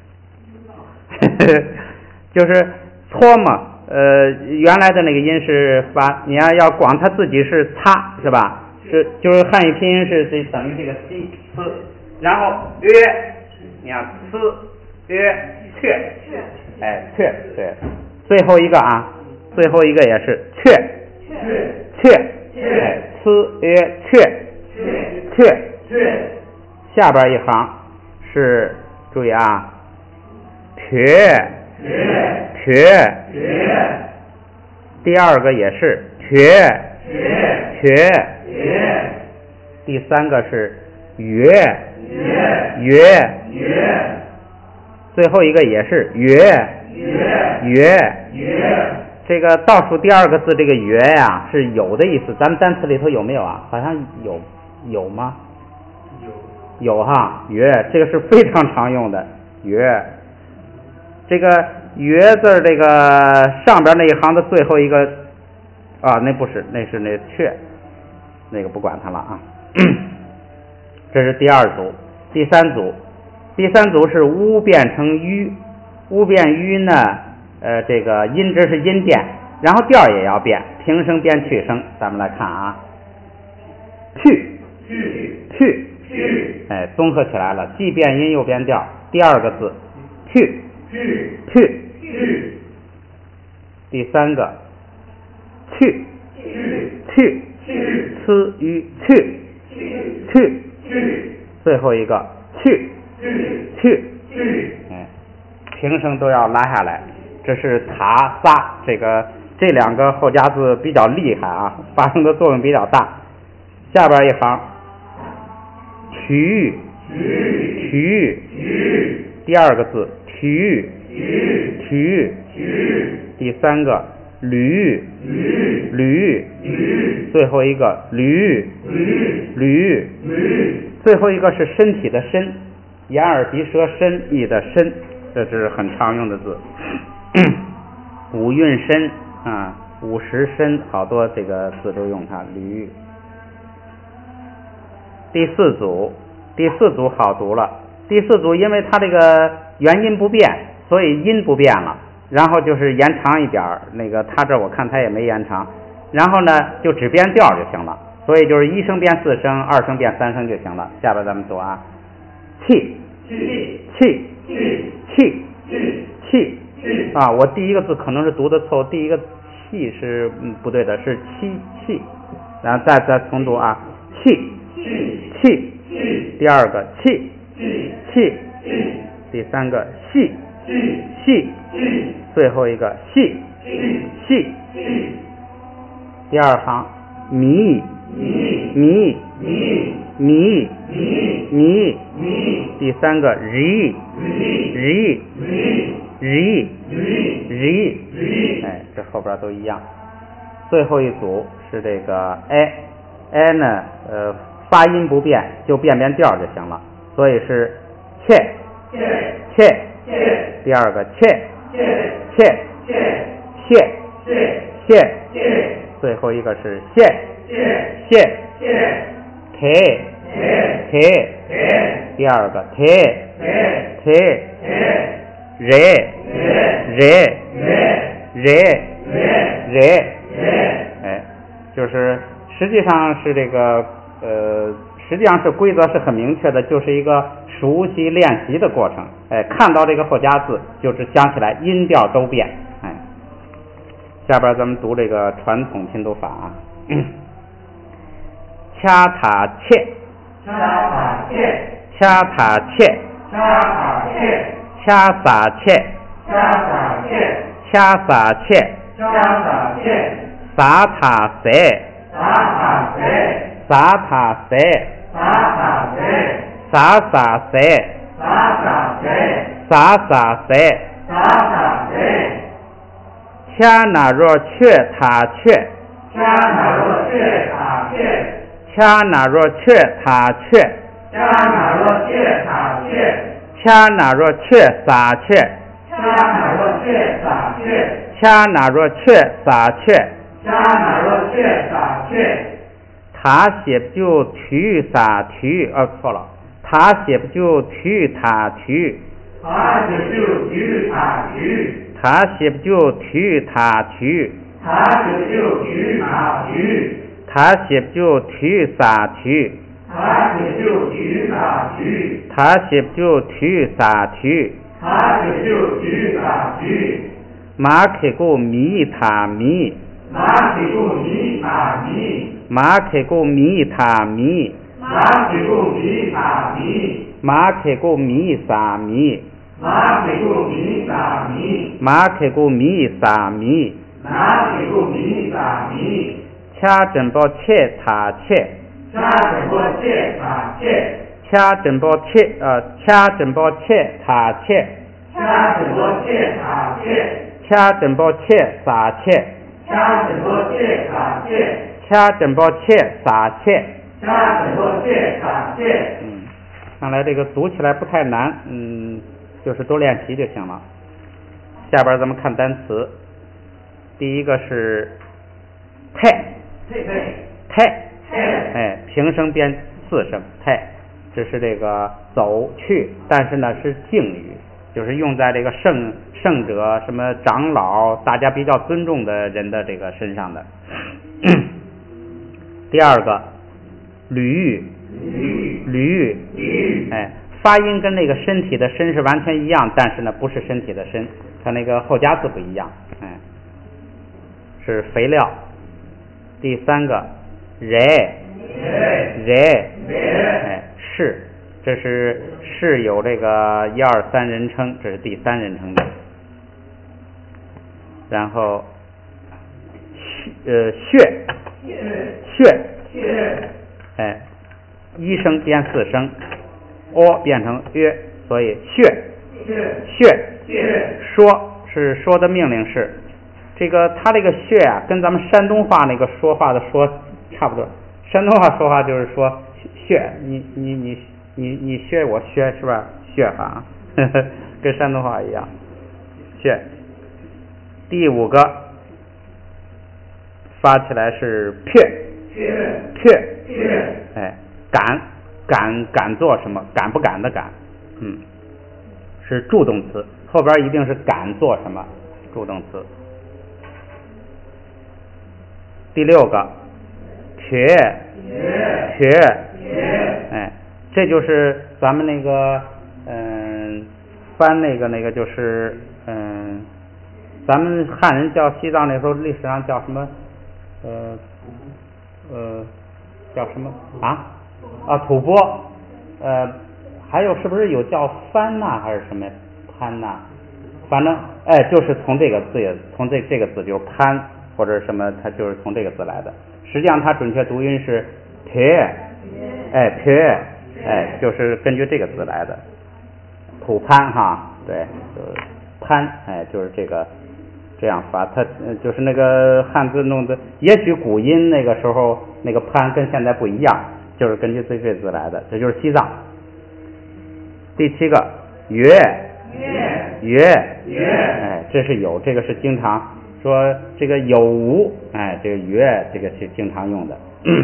就是搓嘛，呃，原来的那个音是发，你要要光它自己是擦，是吧？是就是汉语拼音是这等于这个西呲，然后约，你看呲约雀，哎雀对，最后一个啊，最后一个也是雀，雀，哎呲约雀，雀，下边一行是注意啊，撇，撇，第二个也是撇，撇，第三个是约，约，最后一个也是约，约，这个倒数第二个字这个约呀是有的意思，咱们单词里头有没有啊？好像有，有吗？有，有哈，约这个是非常常用的约。这个约字这个上边那一行的最后一个啊，那不是，那是那雀，那个不管它了啊。这是第二组，第三组，第三组是乌变成吁，乌变吁呢，呃，这个音值是音变，然后调也要变，平声变去声。咱们来看啊，去，去，哎，综合起来了，既变音又变调。第二个字，去，去，第三个，去，去，呲吁去，去，最后一个去，去，哎，平声都要拉下来。这是塔撒，这个这两个后加字比较厉害啊，发生的作用比较大。下边一行，曲，曲，第二个字曲，曲，第三个驴，驴，最后一个驴，驴，最后一个是身体的身，眼耳鼻舌身意的身，这是很常用的字。五韵身啊，五十身，好多这个字都用它。驴。第四组，第四组好读了。第四组因为它这个元音不变，所以音不变了，然后就是延长一点儿，那个它这我看它也没延长，然后呢就只变调就行了，所以就是一声变四声，二声变三声就行了。下边咱们读啊，气，气，气，气，啊，我第一个字可能是读的错，第一个气是嗯不对的，是气气，然后再再重读啊，气，气，第二个气，气，第三个细，细，最后一个细，细，第二行迷，迷，迷，迷，第三个日，日，日，日，哎，这后边都一样。最后一组是这个 a a 呢，呃，发音不变，就变变调就行了，所以是切，切，第二个切，切，谢，谢，最后一个是谢，谢，贴，贴，第二个贴，贴，热，热，热，热，哎，就是实际上是这个呃，实际上是规则是很明确的，就是一个熟悉练习的过程。哎，看到这个后加字，就是想起来音调都变。哎，下边咱们读这个传统拼读法啊，掐塔切， 掐塔切， 掐塔切， 掐塔切， 掐撒切， 掐塔切， 掐撒切， 掐塔切， 撒塔塞， 撒塔撒塔塞， 撒塔塞， 撒撒塞， 撒撒塞， 撒撒塞， 撒撒塞， 恰那若却他却， 恰那若却他却， 恰那若却他却， 恰那若却他却， 恰那若却撒却， 恰那若却撒却， 恰那若却撒却， 恰那若却撒却， 他写不就提撒提，呃错了，他写不就提他提， 他是就举他举， 他写不就提他提， 他是就举他举， 他写不就提撒提， 他是就举他举， 他写不就提撒提， 他是就举他举， 马开过米他米， 马是故米他米， 马开过米他米， 马是故米他米， 马开过米撒米， 马是故米他米， 马开过米撒米， 马是故米他米， 恰真包切他切， 恰是过切他切， 恰真包切呃恰真包切他切， 恰是过切他切， 恰真包切撒切， 恰是过切他切， 恰真包切撒切。 恰是过切他切。 嗯，看来这个读起来不太难，嗯，就是多练习就行了。下边咱们看单词，第一个是太， 对对， 太， 对， 哎，平声变四声，太，这是这个走去，但是呢是敬语，就是用在这个圣圣者、什么长老，大家比较尊重的人的这个身上的。第二个驴， 驴， 驴， 驴， 哎，发音跟那个身体的身是完全一样，但是呢不是身体的身，它那个后加字不一样，哎，是肥料。第三个人， 人， 人， 人， 哎，是，这是是有这个一二三人称，这是第三人称的。然后呃血，血， 血， 哎，一声变四声，哦变成约，所以血， 血， 血， 血， 说是说的命令式。这个他这个血啊，跟咱们山东话那个说话的说差不多。山东话说话就是说血，你你你你你血我血是吧？血哈，呵呵，跟山东话一样。血。第五个发起来是撇， 撇， 撇， 撇， 哎，敢敢敢做什么？敢不敢的敢，嗯，是助动词，后边一定是敢做什么助动词。第六个瘸，瘸，哎，这就是咱们那个嗯翻那个那个就是嗯咱们汉人叫西藏那时候历史上叫什么呃呃叫什么啊啊吐蕃，呃还有是不是有叫翻呐还是什么潘呐？反正哎就是从这个字从这这个字就是潘或者什么，它就是从这个字来的。实际上它准确读音是撇，哎撇，哎就是根据这个字来的。吐潘哈，对，就是潘，哎就是这个这样发，它就是那个汉字弄的，也许古音那个时候那个潘跟现在不一样，就是根据这这字来的，这就是西藏。第七个约，约，约，哎这是有，这个是经常说这个有无，哎这个约这个是经常用的。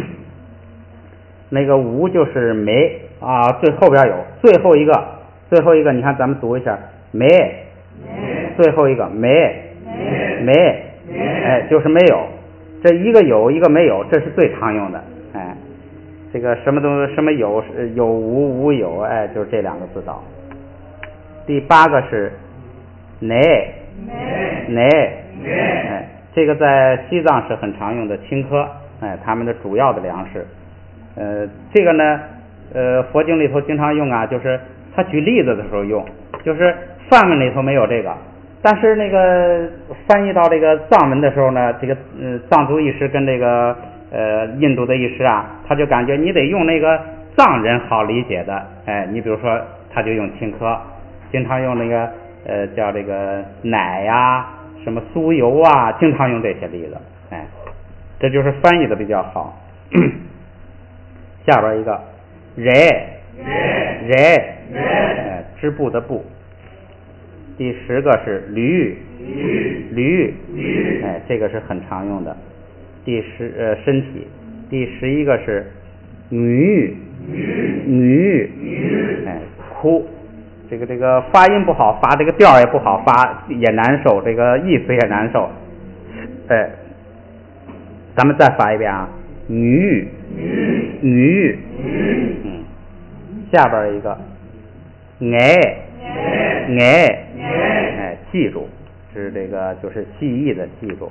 那个无就是没啊，最后边有最后一个最后一个你看咱们读一下没，最后一个没，没，哎就是没有，这一个有一个没有，这是最常用的，哎这个什么东西什么有有无无有，哎就是这两个字导。第八个是馁，馁，哎这个在西藏是很常用的青稞，哎他们的主要的粮食。呃这个呢呃佛经里头经常用啊，就是他举例子的时候用，就是梵文里头没有这个，但是那个翻译到这个藏文的时候呢，这个呃藏族意识跟这个呃印度的医师啊，他就感觉你得用那个藏人好理解的，哎，你比如说他就用青稞，经常用那个呃叫这个奶呀、啊、什么酥油啊，经常用这些例子，哎，这就是翻译的比较好。下边一个人人人，哎，织布的布。第十个是驴驴驴，哎，这个是很常用的。第十呃身体。第十一个是女女女，哎，哭，这个这个发音不好发，这个调也不好发，也难受，这个意思也难受，哎，咱们再发一遍啊，女女女，嗯，下边一个哎哎哎，记住，是这个就是记忆的记住。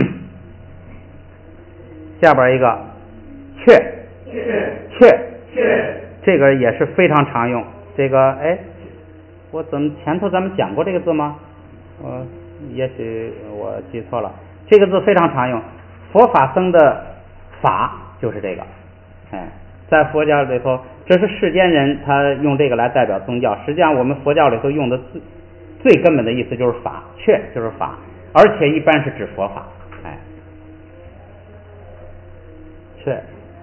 下边一个雀雀雀，这个也是非常常用。这个哎，我怎么前头咱们讲过这个字吗？呃，也许我记错了。这个字非常常用，佛法僧的法就是这个，哎，在佛教里头，这是世间人他用这个来代表宗教，实际上我们佛教里头用的最最根本的意思就是法，确就是法，而且一般是指佛法，哎，确，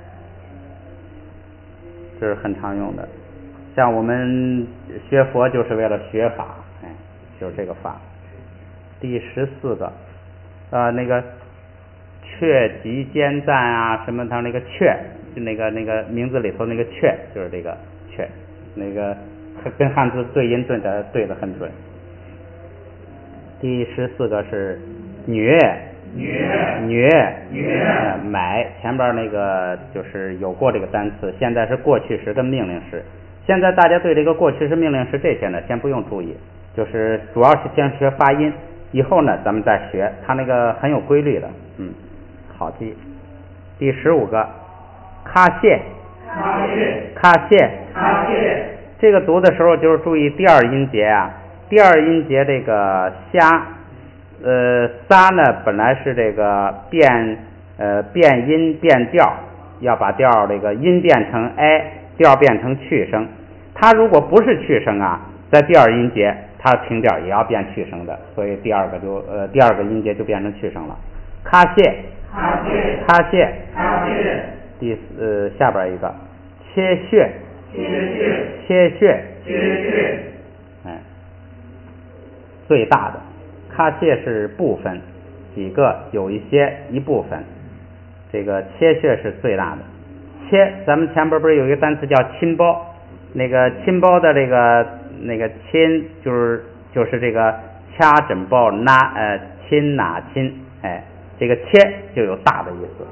这是很常用的。像我们学佛就是为了学法，哎，就是这个法。第十四个，呃，那个确极兼赞啊，什么他那个确，那个那个名字里头那个确就是这个确，那个跟汉字对音对的对的很准。第十四个是女女女女，呃，买前边那个就是有过这个单词，现在是过去时跟命令时。现在大家对这个过去时命令时这些呢，先不用注意，就是主要是先学发音，以后呢咱们再学，它那个很有规律的，嗯，好记。第十五个卡谢卡谢卡谢卡谢， 这个读的时候就是注意第二音节啊，第二音节这个虾，呃撒呢本来是这个变呃变音变调，要把调这个音变成 a， 调变成去声。它如果不是去声啊，在第二音节它平调也要变去声的，所以第二个就呃第二个音节就变成去声了。卡谢卡谢卡谢卡谢， 第呃下边一个切穴切穴切穴切穴， 哎，最大的卡谢是部分，几个有一些一部分，这个切穴是最大的。切，咱们前边不是有一个单词叫亲包，那个亲包的这个那个亲就是就是这个掐枕抱拿呃亲拿亲，哎，这个切就有大的意思，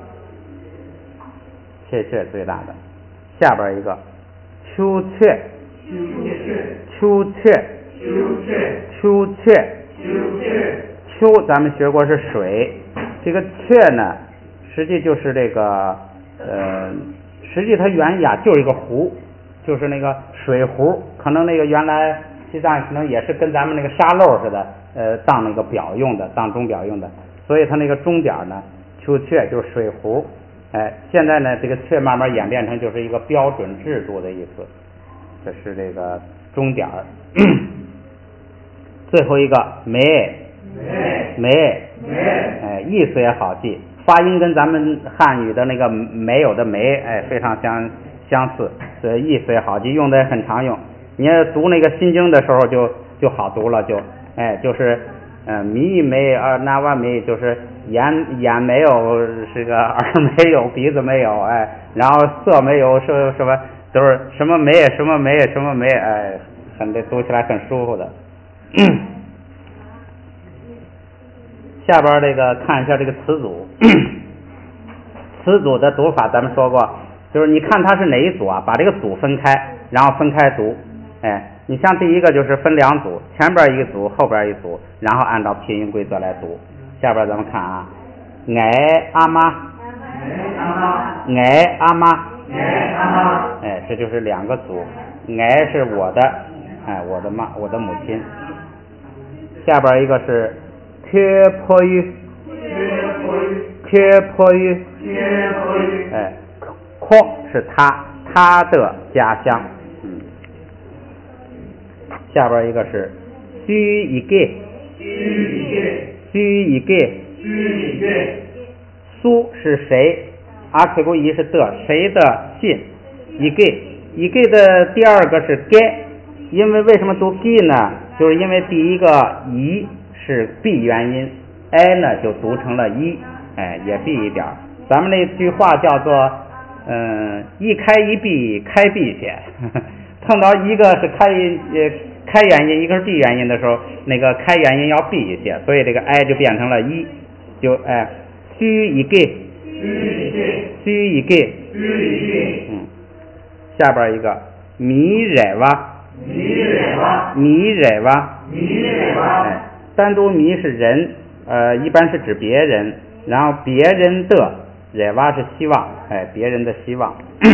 切穴最大的。下边一个秋雀秋雀秋雀秋雀秋雀， 秋咱们学过是水，这个雀呢实际就是这个呃实际它原意啊就是一个壶，就是那个水壶，可能那个原来西藏可能也是跟咱们那个沙漏似的，呃当那个表用的，当钟表用的，所以它那个钟点呢秋雀就是水壶，哎，现在呢这个雀慢慢演变成就是一个标准制度的意思，这是这个钟点儿。最后一个梅梅哎，意思也好记，发音跟咱们汉语的那个没有的没哎非常相相似，所以意思也好记，用的也很常用。你要读那个心经的时候就就好读了，就哎就是嗯迷没啊那万没就是眼眼没有是个耳没有鼻子没有哎，然后色没有是什么都是什么没什么没什么没哎，很这读起来很舒服的。下边这个看一下这个词组，词组的读法咱们说过，就是你看它是哪一组啊，把这个组分开，然后分开读，哎，你像第一个就是分两组，前边一组后边一组，然后按照拼音规则来读。下边咱们看啊，哎阿妈哎阿妈哎，这就是两个组，哎是我的哎我的妈我的母亲。下边一个是缺坡于缺坡于， 缺坡于， 哎，阔是他他的家乡。嗯，下边一个是须一个， 须一个， 须一个， 须一个， 苏是谁？阿推古一是的，谁的信？一个一个的第二个是该，因为为什么读 g 呢？就是因为第一个一是闭元音 ，i 呢就读成了一，哎，也闭一点。咱们那句话叫做，嗯，一开一闭，开闭写。碰到一个是开音呃开元音，一个是闭元音的时候，那个开元音要闭一些，所以这个 i 就变成了一，就哎，须一个， 须一个， 须一个， 须一个， 嗯，下边一个米惹哇。 米惹哇， 米惹哇， 米惹哇， 哎，单独米是人，呃，一般是指别人，然后别人的惹哇是希望，哎，别人的希望。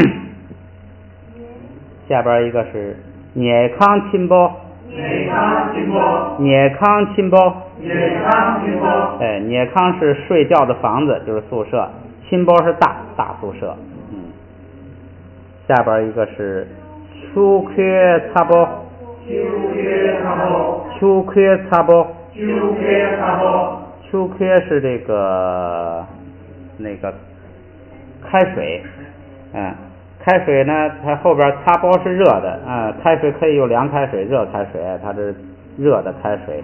下边一个是捏康亲包， 捏康亲包， 捏康亲包， 捏康亲包， 哎，捏康是睡觉的房子，就是宿舍，亲包是大大宿舍。嗯，下边一个是秋缺擦包， 秋缺擦包， 秋缺擦包， 秋缺擦包， 秋缺是这个那个开水，嗯，开水呢，它后边擦包是热的，啊、嗯，开水可以有凉开水、热开水，它是热的开水。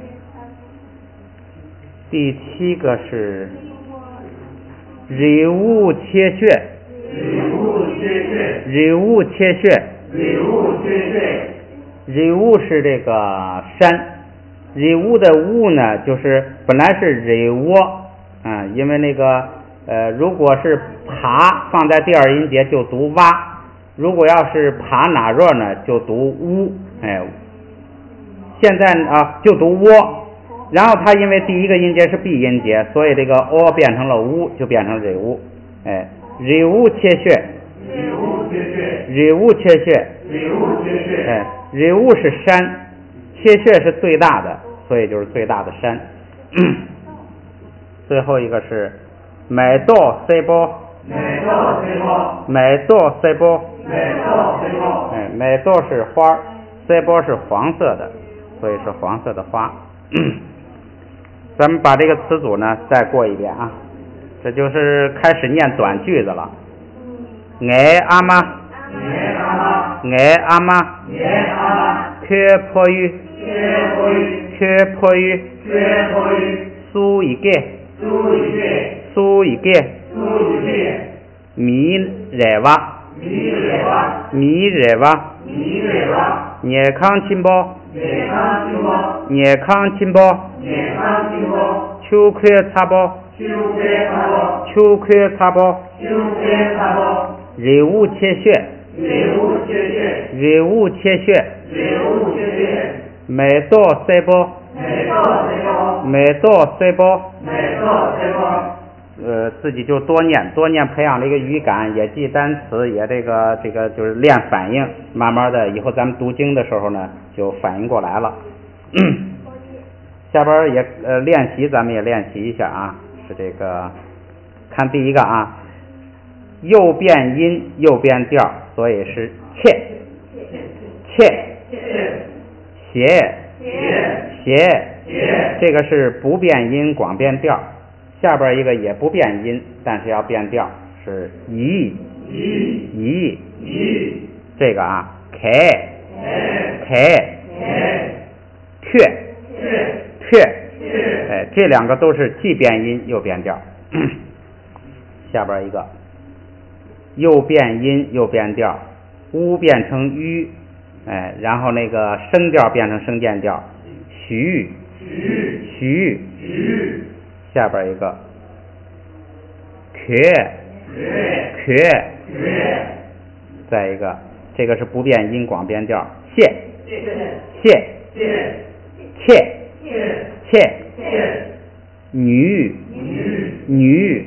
第七个是人物切穴， 人物切穴， 人物切穴， 人物切穴， 人物是这个山，人物的物呢，就是本来是人窝，啊、嗯，因为那个呃，如果是爬放在第二音节就读蛙，如果要是爬哪弱呢，就读乌，哎，现在啊就读窝，然后它因为第一个音节是闭音节，所以这个 o 变成了乌，就变成人物，哎，人物切穴， 人物切穴， 人物切穴， 人物切穴， 哎，人物是山，切穴是最大的，所以就是最大的山。最后一个是买到塞包， 买到塞包， 买到塞包， 买到塞包， 哎，买到是花，塞包是黄色的，所以是黄色的花。咱们把这个词组呢再过一遍啊，这就是开始念短句子了。爱阿妈， 爱阿妈， 爱阿妈， 爱阿妈， 缺坡于， 缺坡于， 缺坡于， 缺坡于， 苏一个， 苏一个， 苏一个， 苏一个， 米惹哇， 米惹哇， 米惹哇， 米惹哇， 捏康亲包， 捏康亲包， 捏康亲包， 捏康亲包， 秋缺擦包， 秋缺擦包， 秋缺擦包， 秋缺擦包， 人物切穴， 人物切穴， 人物切穴， 人物切穴， 买到塞包， 买到塞包， 买到塞包， 买到塞包， 呃，自己就多念，多念，培养这个语感，也记单词，也这个这个就是练反应，慢慢的，以后咱们读经的时候呢，就反应过来了。下边也呃练习，咱们也练习一下啊，是这个，看第一个啊，右变音，右变调，所以是切，切，斜，斜，斜，这个是不变音，广变调。下边一个也不变音，但是要变调，是一，一，一，这个啊，开，开，却，却，哎，这两个都是既变音又变调。下边一个，又变音又变调，乌变成吁，哎，然后那个声调变成声渐调，徐，徐，徐。下边一个，缺，缺，再一个，这个是不变音广变调，谢，谢，切，切，女，女，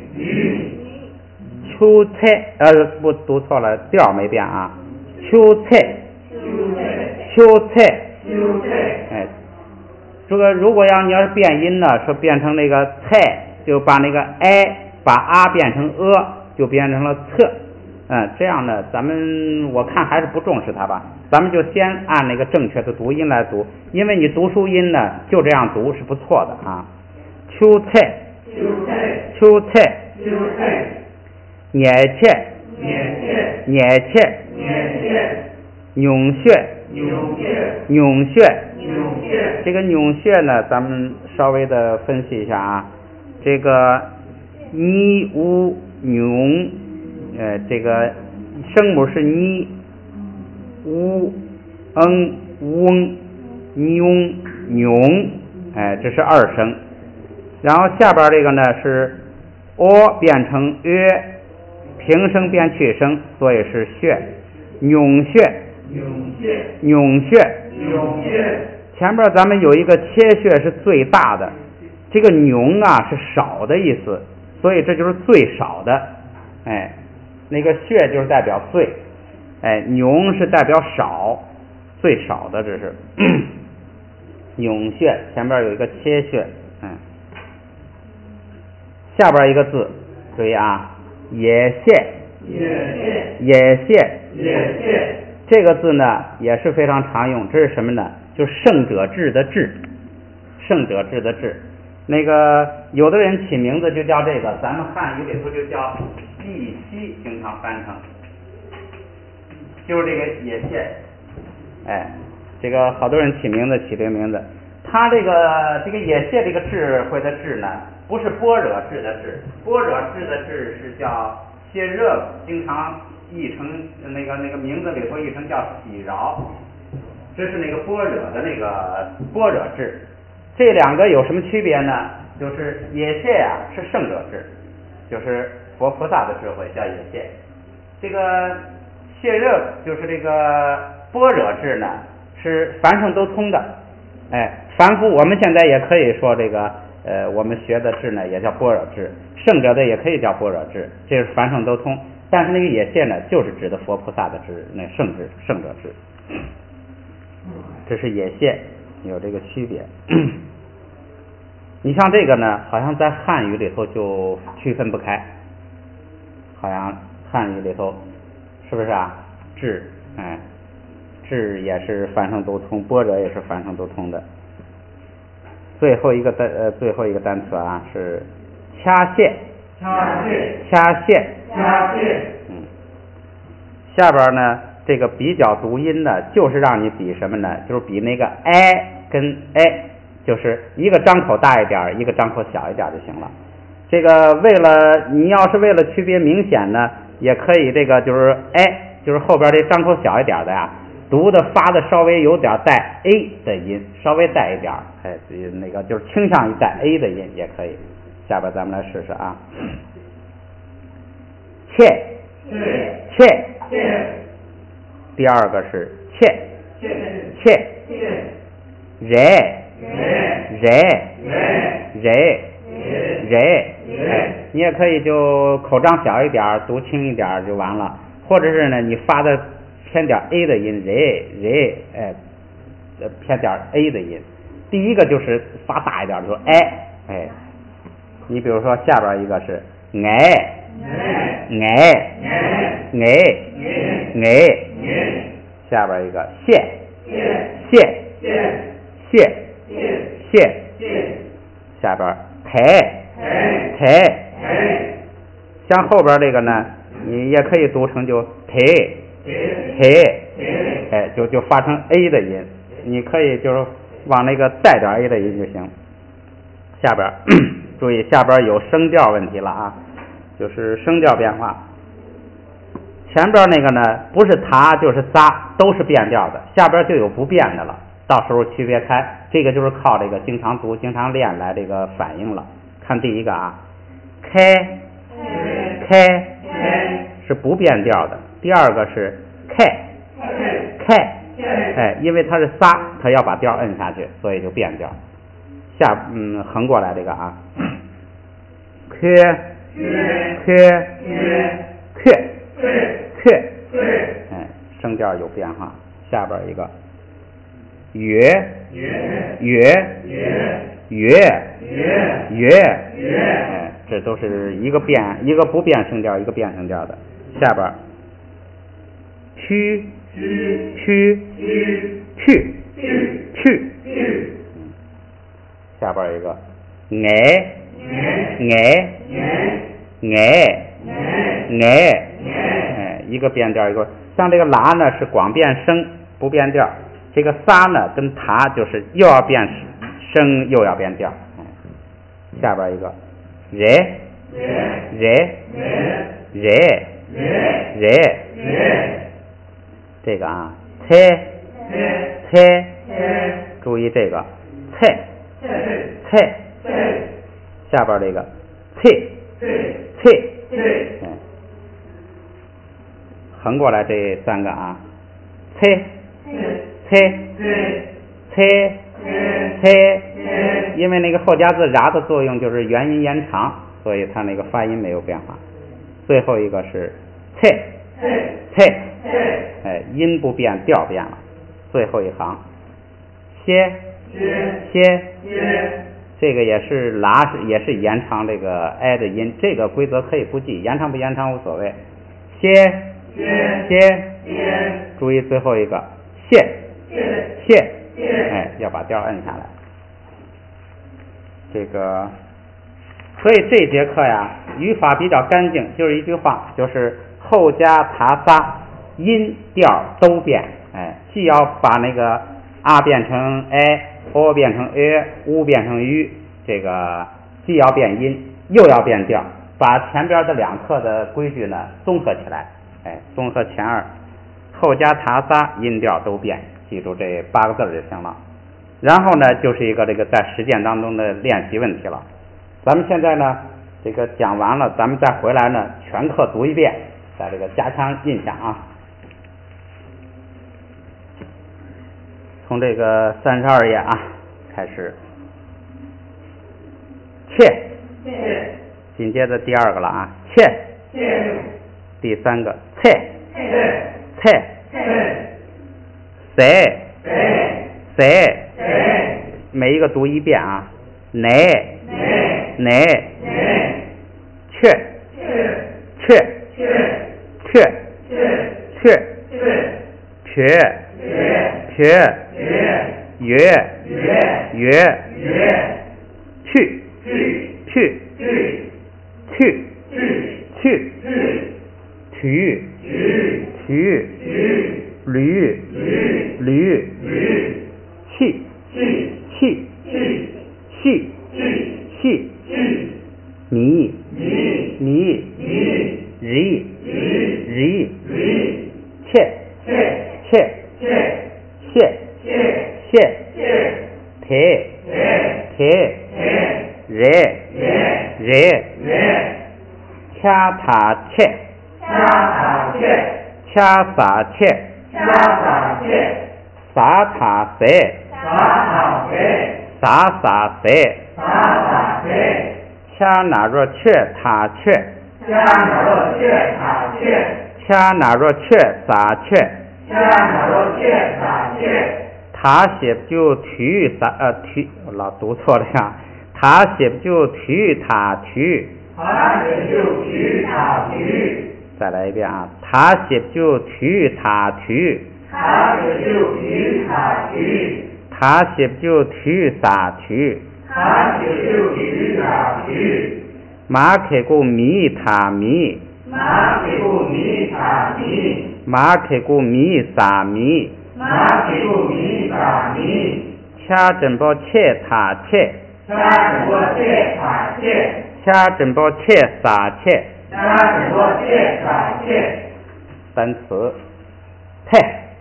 秋菜，呃，不读错了，调没变啊，秋菜，秋菜，哎。这个如果要你要是变音呢，说变成那个菜，就把那个 i 把啊变成呃，就变成了侧。嗯，这样呢，咱们我看还是不重视它吧。咱们就先按那个正确的读音来读，因为你读书音呢，就这样读是不错的啊。秋菜， 秋菜， 秋菜， 秋菜， 眼切， 眼切， 眼切， 眼切， 涌穴， 涌穴， 涌穴， 涌穴。 这个涌穴呢，咱们稍微的分析一下啊。这个你乌涌，呃，这个声母是你乌嗯嗡妞妞，哎，这是二声。然后下边这个呢是 o 变成 ö， 平声变去声，所以是穴，涌穴， 涌穴， 涌穴， 涌穴。 前边咱们有一个切穴是最大的，这个涌啊是少的意思，所以这就是最少的。哎，那个穴就是代表最，哎，涌是代表少，最少的，这是涌穴前边有一个切穴。嗯，下边一个字注意啊，野蟹， 野蟹， 野蟹， 野蟹。 这个字呢也是非常常用，这是什么呢？就是胜者智的智，胜者智的智。那个有的人起名字就叫这个，咱们汉语里头就叫碧溪，经常翻成，就是这个野蟹。哎，这个好多人起名字起这个名字，他这个这个野蟹这个智慧的智呢，不是般若智的智，般若智的智是叫谢热，经常译成那个那个名字里头译成叫喜饶，这是那个般若的那个般若智。这两个有什么区别呢？就是野蟹啊是圣者智，就是佛菩萨的智慧叫野蟹。这个谢热就是这个般若智呢，是凡圣都通的。哎，凡夫我们现在也可以说这个呃，我们学的智呢也叫般若智，圣者的也可以叫般若智，这是凡圣都通。但是那个野蟹呢，就是指的佛菩萨的智，那圣智，圣者智。这是野蟹，有这个区别。你像这个呢，好像在汉语里头就区分不开，好像汉语里头是不是啊？智，哎，智也是凡圣都通，般若也是凡圣都通的。最后一个单呃，最后一个单词啊是掐线， 掐线， 掐线， 掐线。 嗯，下边呢，这个比较读音呢，就是让你比什么呢？就是比那个 i 跟 a， 就是一个张口大一点，一个张口小一点就行了。这个为了你要是为了区别明显呢，也可以这个就是 a， 就是后边这张口小一点的呀，读的发的稍微有点带 a 的音，稍微带一点，哎，那个就是倾向于带 a 的音也可以。下边咱们来试试啊，切，切， 切。 第二个是切， 切， 切， 切。 热，热，热，热，哎，你也可以就口张小一点，读轻一点就完了，或者是呢，你发的偏点 a 的音，热，热，哎，偏点 a 的音。第一个就是发大一点，就是哎，哎，你比如说下边一个是哎，哎，哎，哎，哎，下边一个谢，谢，谢，谢，下边陪，陪，像后边这个呢，你也可以读成就陪，陪，哎，就就发成 a 的音，你可以就是往那个带点 a 的音就行。下边注意，下边有声调问题了啊，就是声调变化。前边那个呢，不是他就是仨，都是变调的，下边就有不变的了，到时候区别开，这个就是靠这个经常读、经常练来这个反应了。看第一个啊，开，开，是不变调的。第二个是开，开，哎，因为它是仨，它要把调摁下去，所以就变调。下嗯横过来这个啊，缺，缺，缺。缺，哎，声调有变化。下边一个约，约，约，约，约，哎， 这都是一个变一个不变声调，一个变声调的。下边去去去去去去去，下边一个哎哎哎哎哎，一个变调一个。像这个拉呢是光变声不变调，这个撒呢跟他就是又要变声又要变调。下边一个热热热热，这个啊菜菜，注意这个菜菜，下边这个菜菜，嗯，横过来这三个啊，菜菜菜菜，因为那个后加字ra的作用就是元音延长，所以它那个发音没有变化。最后一个是菜菜，哎，音不变调变了。最后一行歇歇，这个也是拉也是延长这个 i 的音，这个规则可以不记，延长不延长无所谓。歇歇，注意最后一个谢谢，哎，要把调摁下来。这个，所以这节课呀，语法比较干净，就是一句话，就是后加他仨，音调都变，哎，既要把那个 r 变成 i，o 变成 a，u 变成 u， 这个既要变音，又要变调，把前边的两课的规矩呢综合起来，哎，综合前二，后加他仨，音调都变，记住这八个字就行了。然后呢，就是一个这个在实践当中的练习问题了。咱们现在呢，这个讲完了，咱们再回来呢，全课读一遍，在这个加强印象啊。从这个三十二页啊开始，切，紧接着第二个了啊，切，第三个菜，菜，塞，塞，每一个读一遍啊，奶，奶，确，确，确，确，撇，撇，约，约，去，去，去，去，去，去，驴，驴，气，气，气，气，迷，迷，日，日，切，切，谢，谢，撇，撇，热，热，掐他切，掐撒切，撒他塞，撒撒塞，掐哪若切他切，掐哪若切撒切，他写就体撒呃体，我老读错了呀，他写就体他体，再来一遍啊，他写就体他体，他写就体撒体，马开过米他米，马开过米撒米，掐真包切他切，掐真包切撒切，单词太，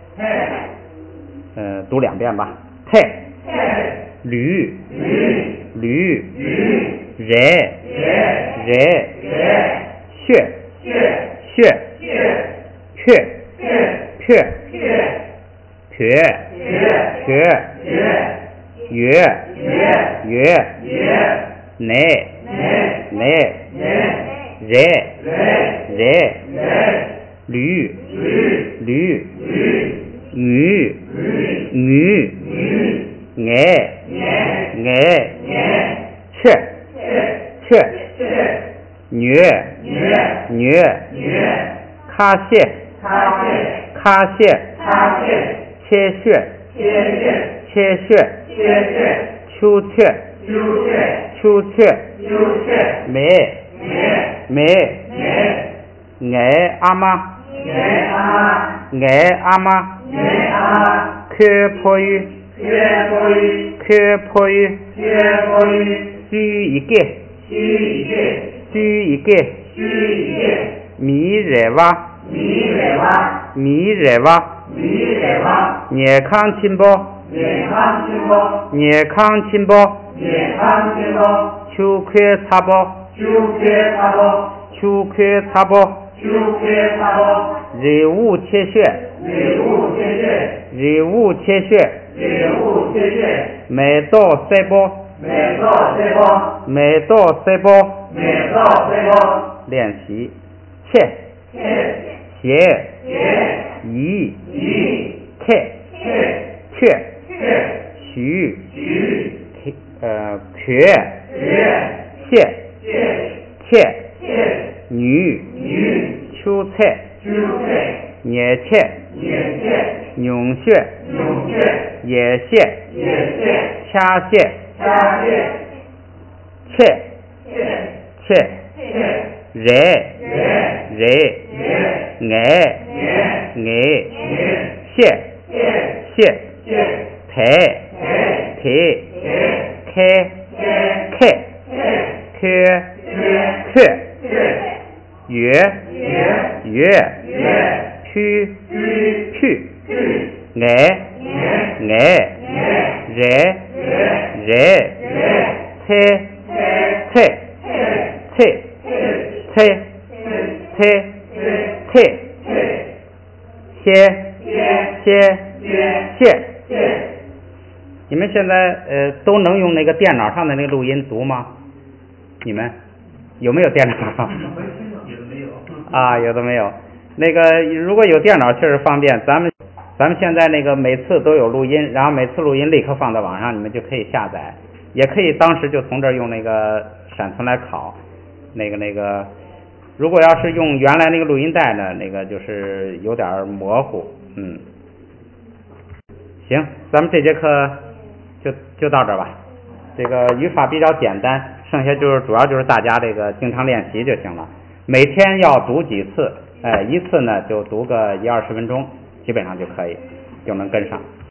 呃，读两遍吧，太，驴，驴，热，热，血，血，血，血，撇，撇，约，约，奶，奶，热，热，驴，驴，女，女，爱，爱，切，切， 女女女女卡谢卡谢卡谢卡谢切血切血切血切血秋雀秋雀秋雀秋雀梅梅梅梅爱阿妈爱阿妈爱阿妈爱阿妈看破雨看破雨看破雨看破雨须一个须一个须一个须一个米热娃米热娃米热娃米热娃健康亲宝健康亲宝健康亲宝健康亲宝秋葵茶包秋葵茶包秋葵茶包秋葵茶包人物切血人物切血人物切血人物切血买到塞包买到塞包买到塞包买到塞包练习切切写写一一开切确确许许呃缺缺谢谢切切女女秋菜秋菜野切野切牛血牛血野蟹野蟹掐蟹虾蟹切切切切热热热热爱爱爱爱谢蟹谢蟹抬抬抬抬开开开开开开确确月月月月去去去去爱爱爱爱热热热热猜猜猜猜猜猜猜猜猜猜歇歇歇歇歇歇你们现在呃都能用那个电脑上的那个录音读吗？你们有没有电脑？啊，有的没有。那个如果有电脑确实方便，咱们咱们现在那个每次都有录音，然后每次录音立刻放在网上，你们就可以下载，也可以当时就从这儿用那个闪存来拷。那个那个，如果要是用原来那个录音带呢，那个就是有点模糊，嗯。行，咱们这节课就就到这儿吧。这个语法比较简单，剩下就是主要就是大家这个经常练习就行了。每天要读几次，哎，一次呢就读个一二十分钟，基本上就可以，就能跟上。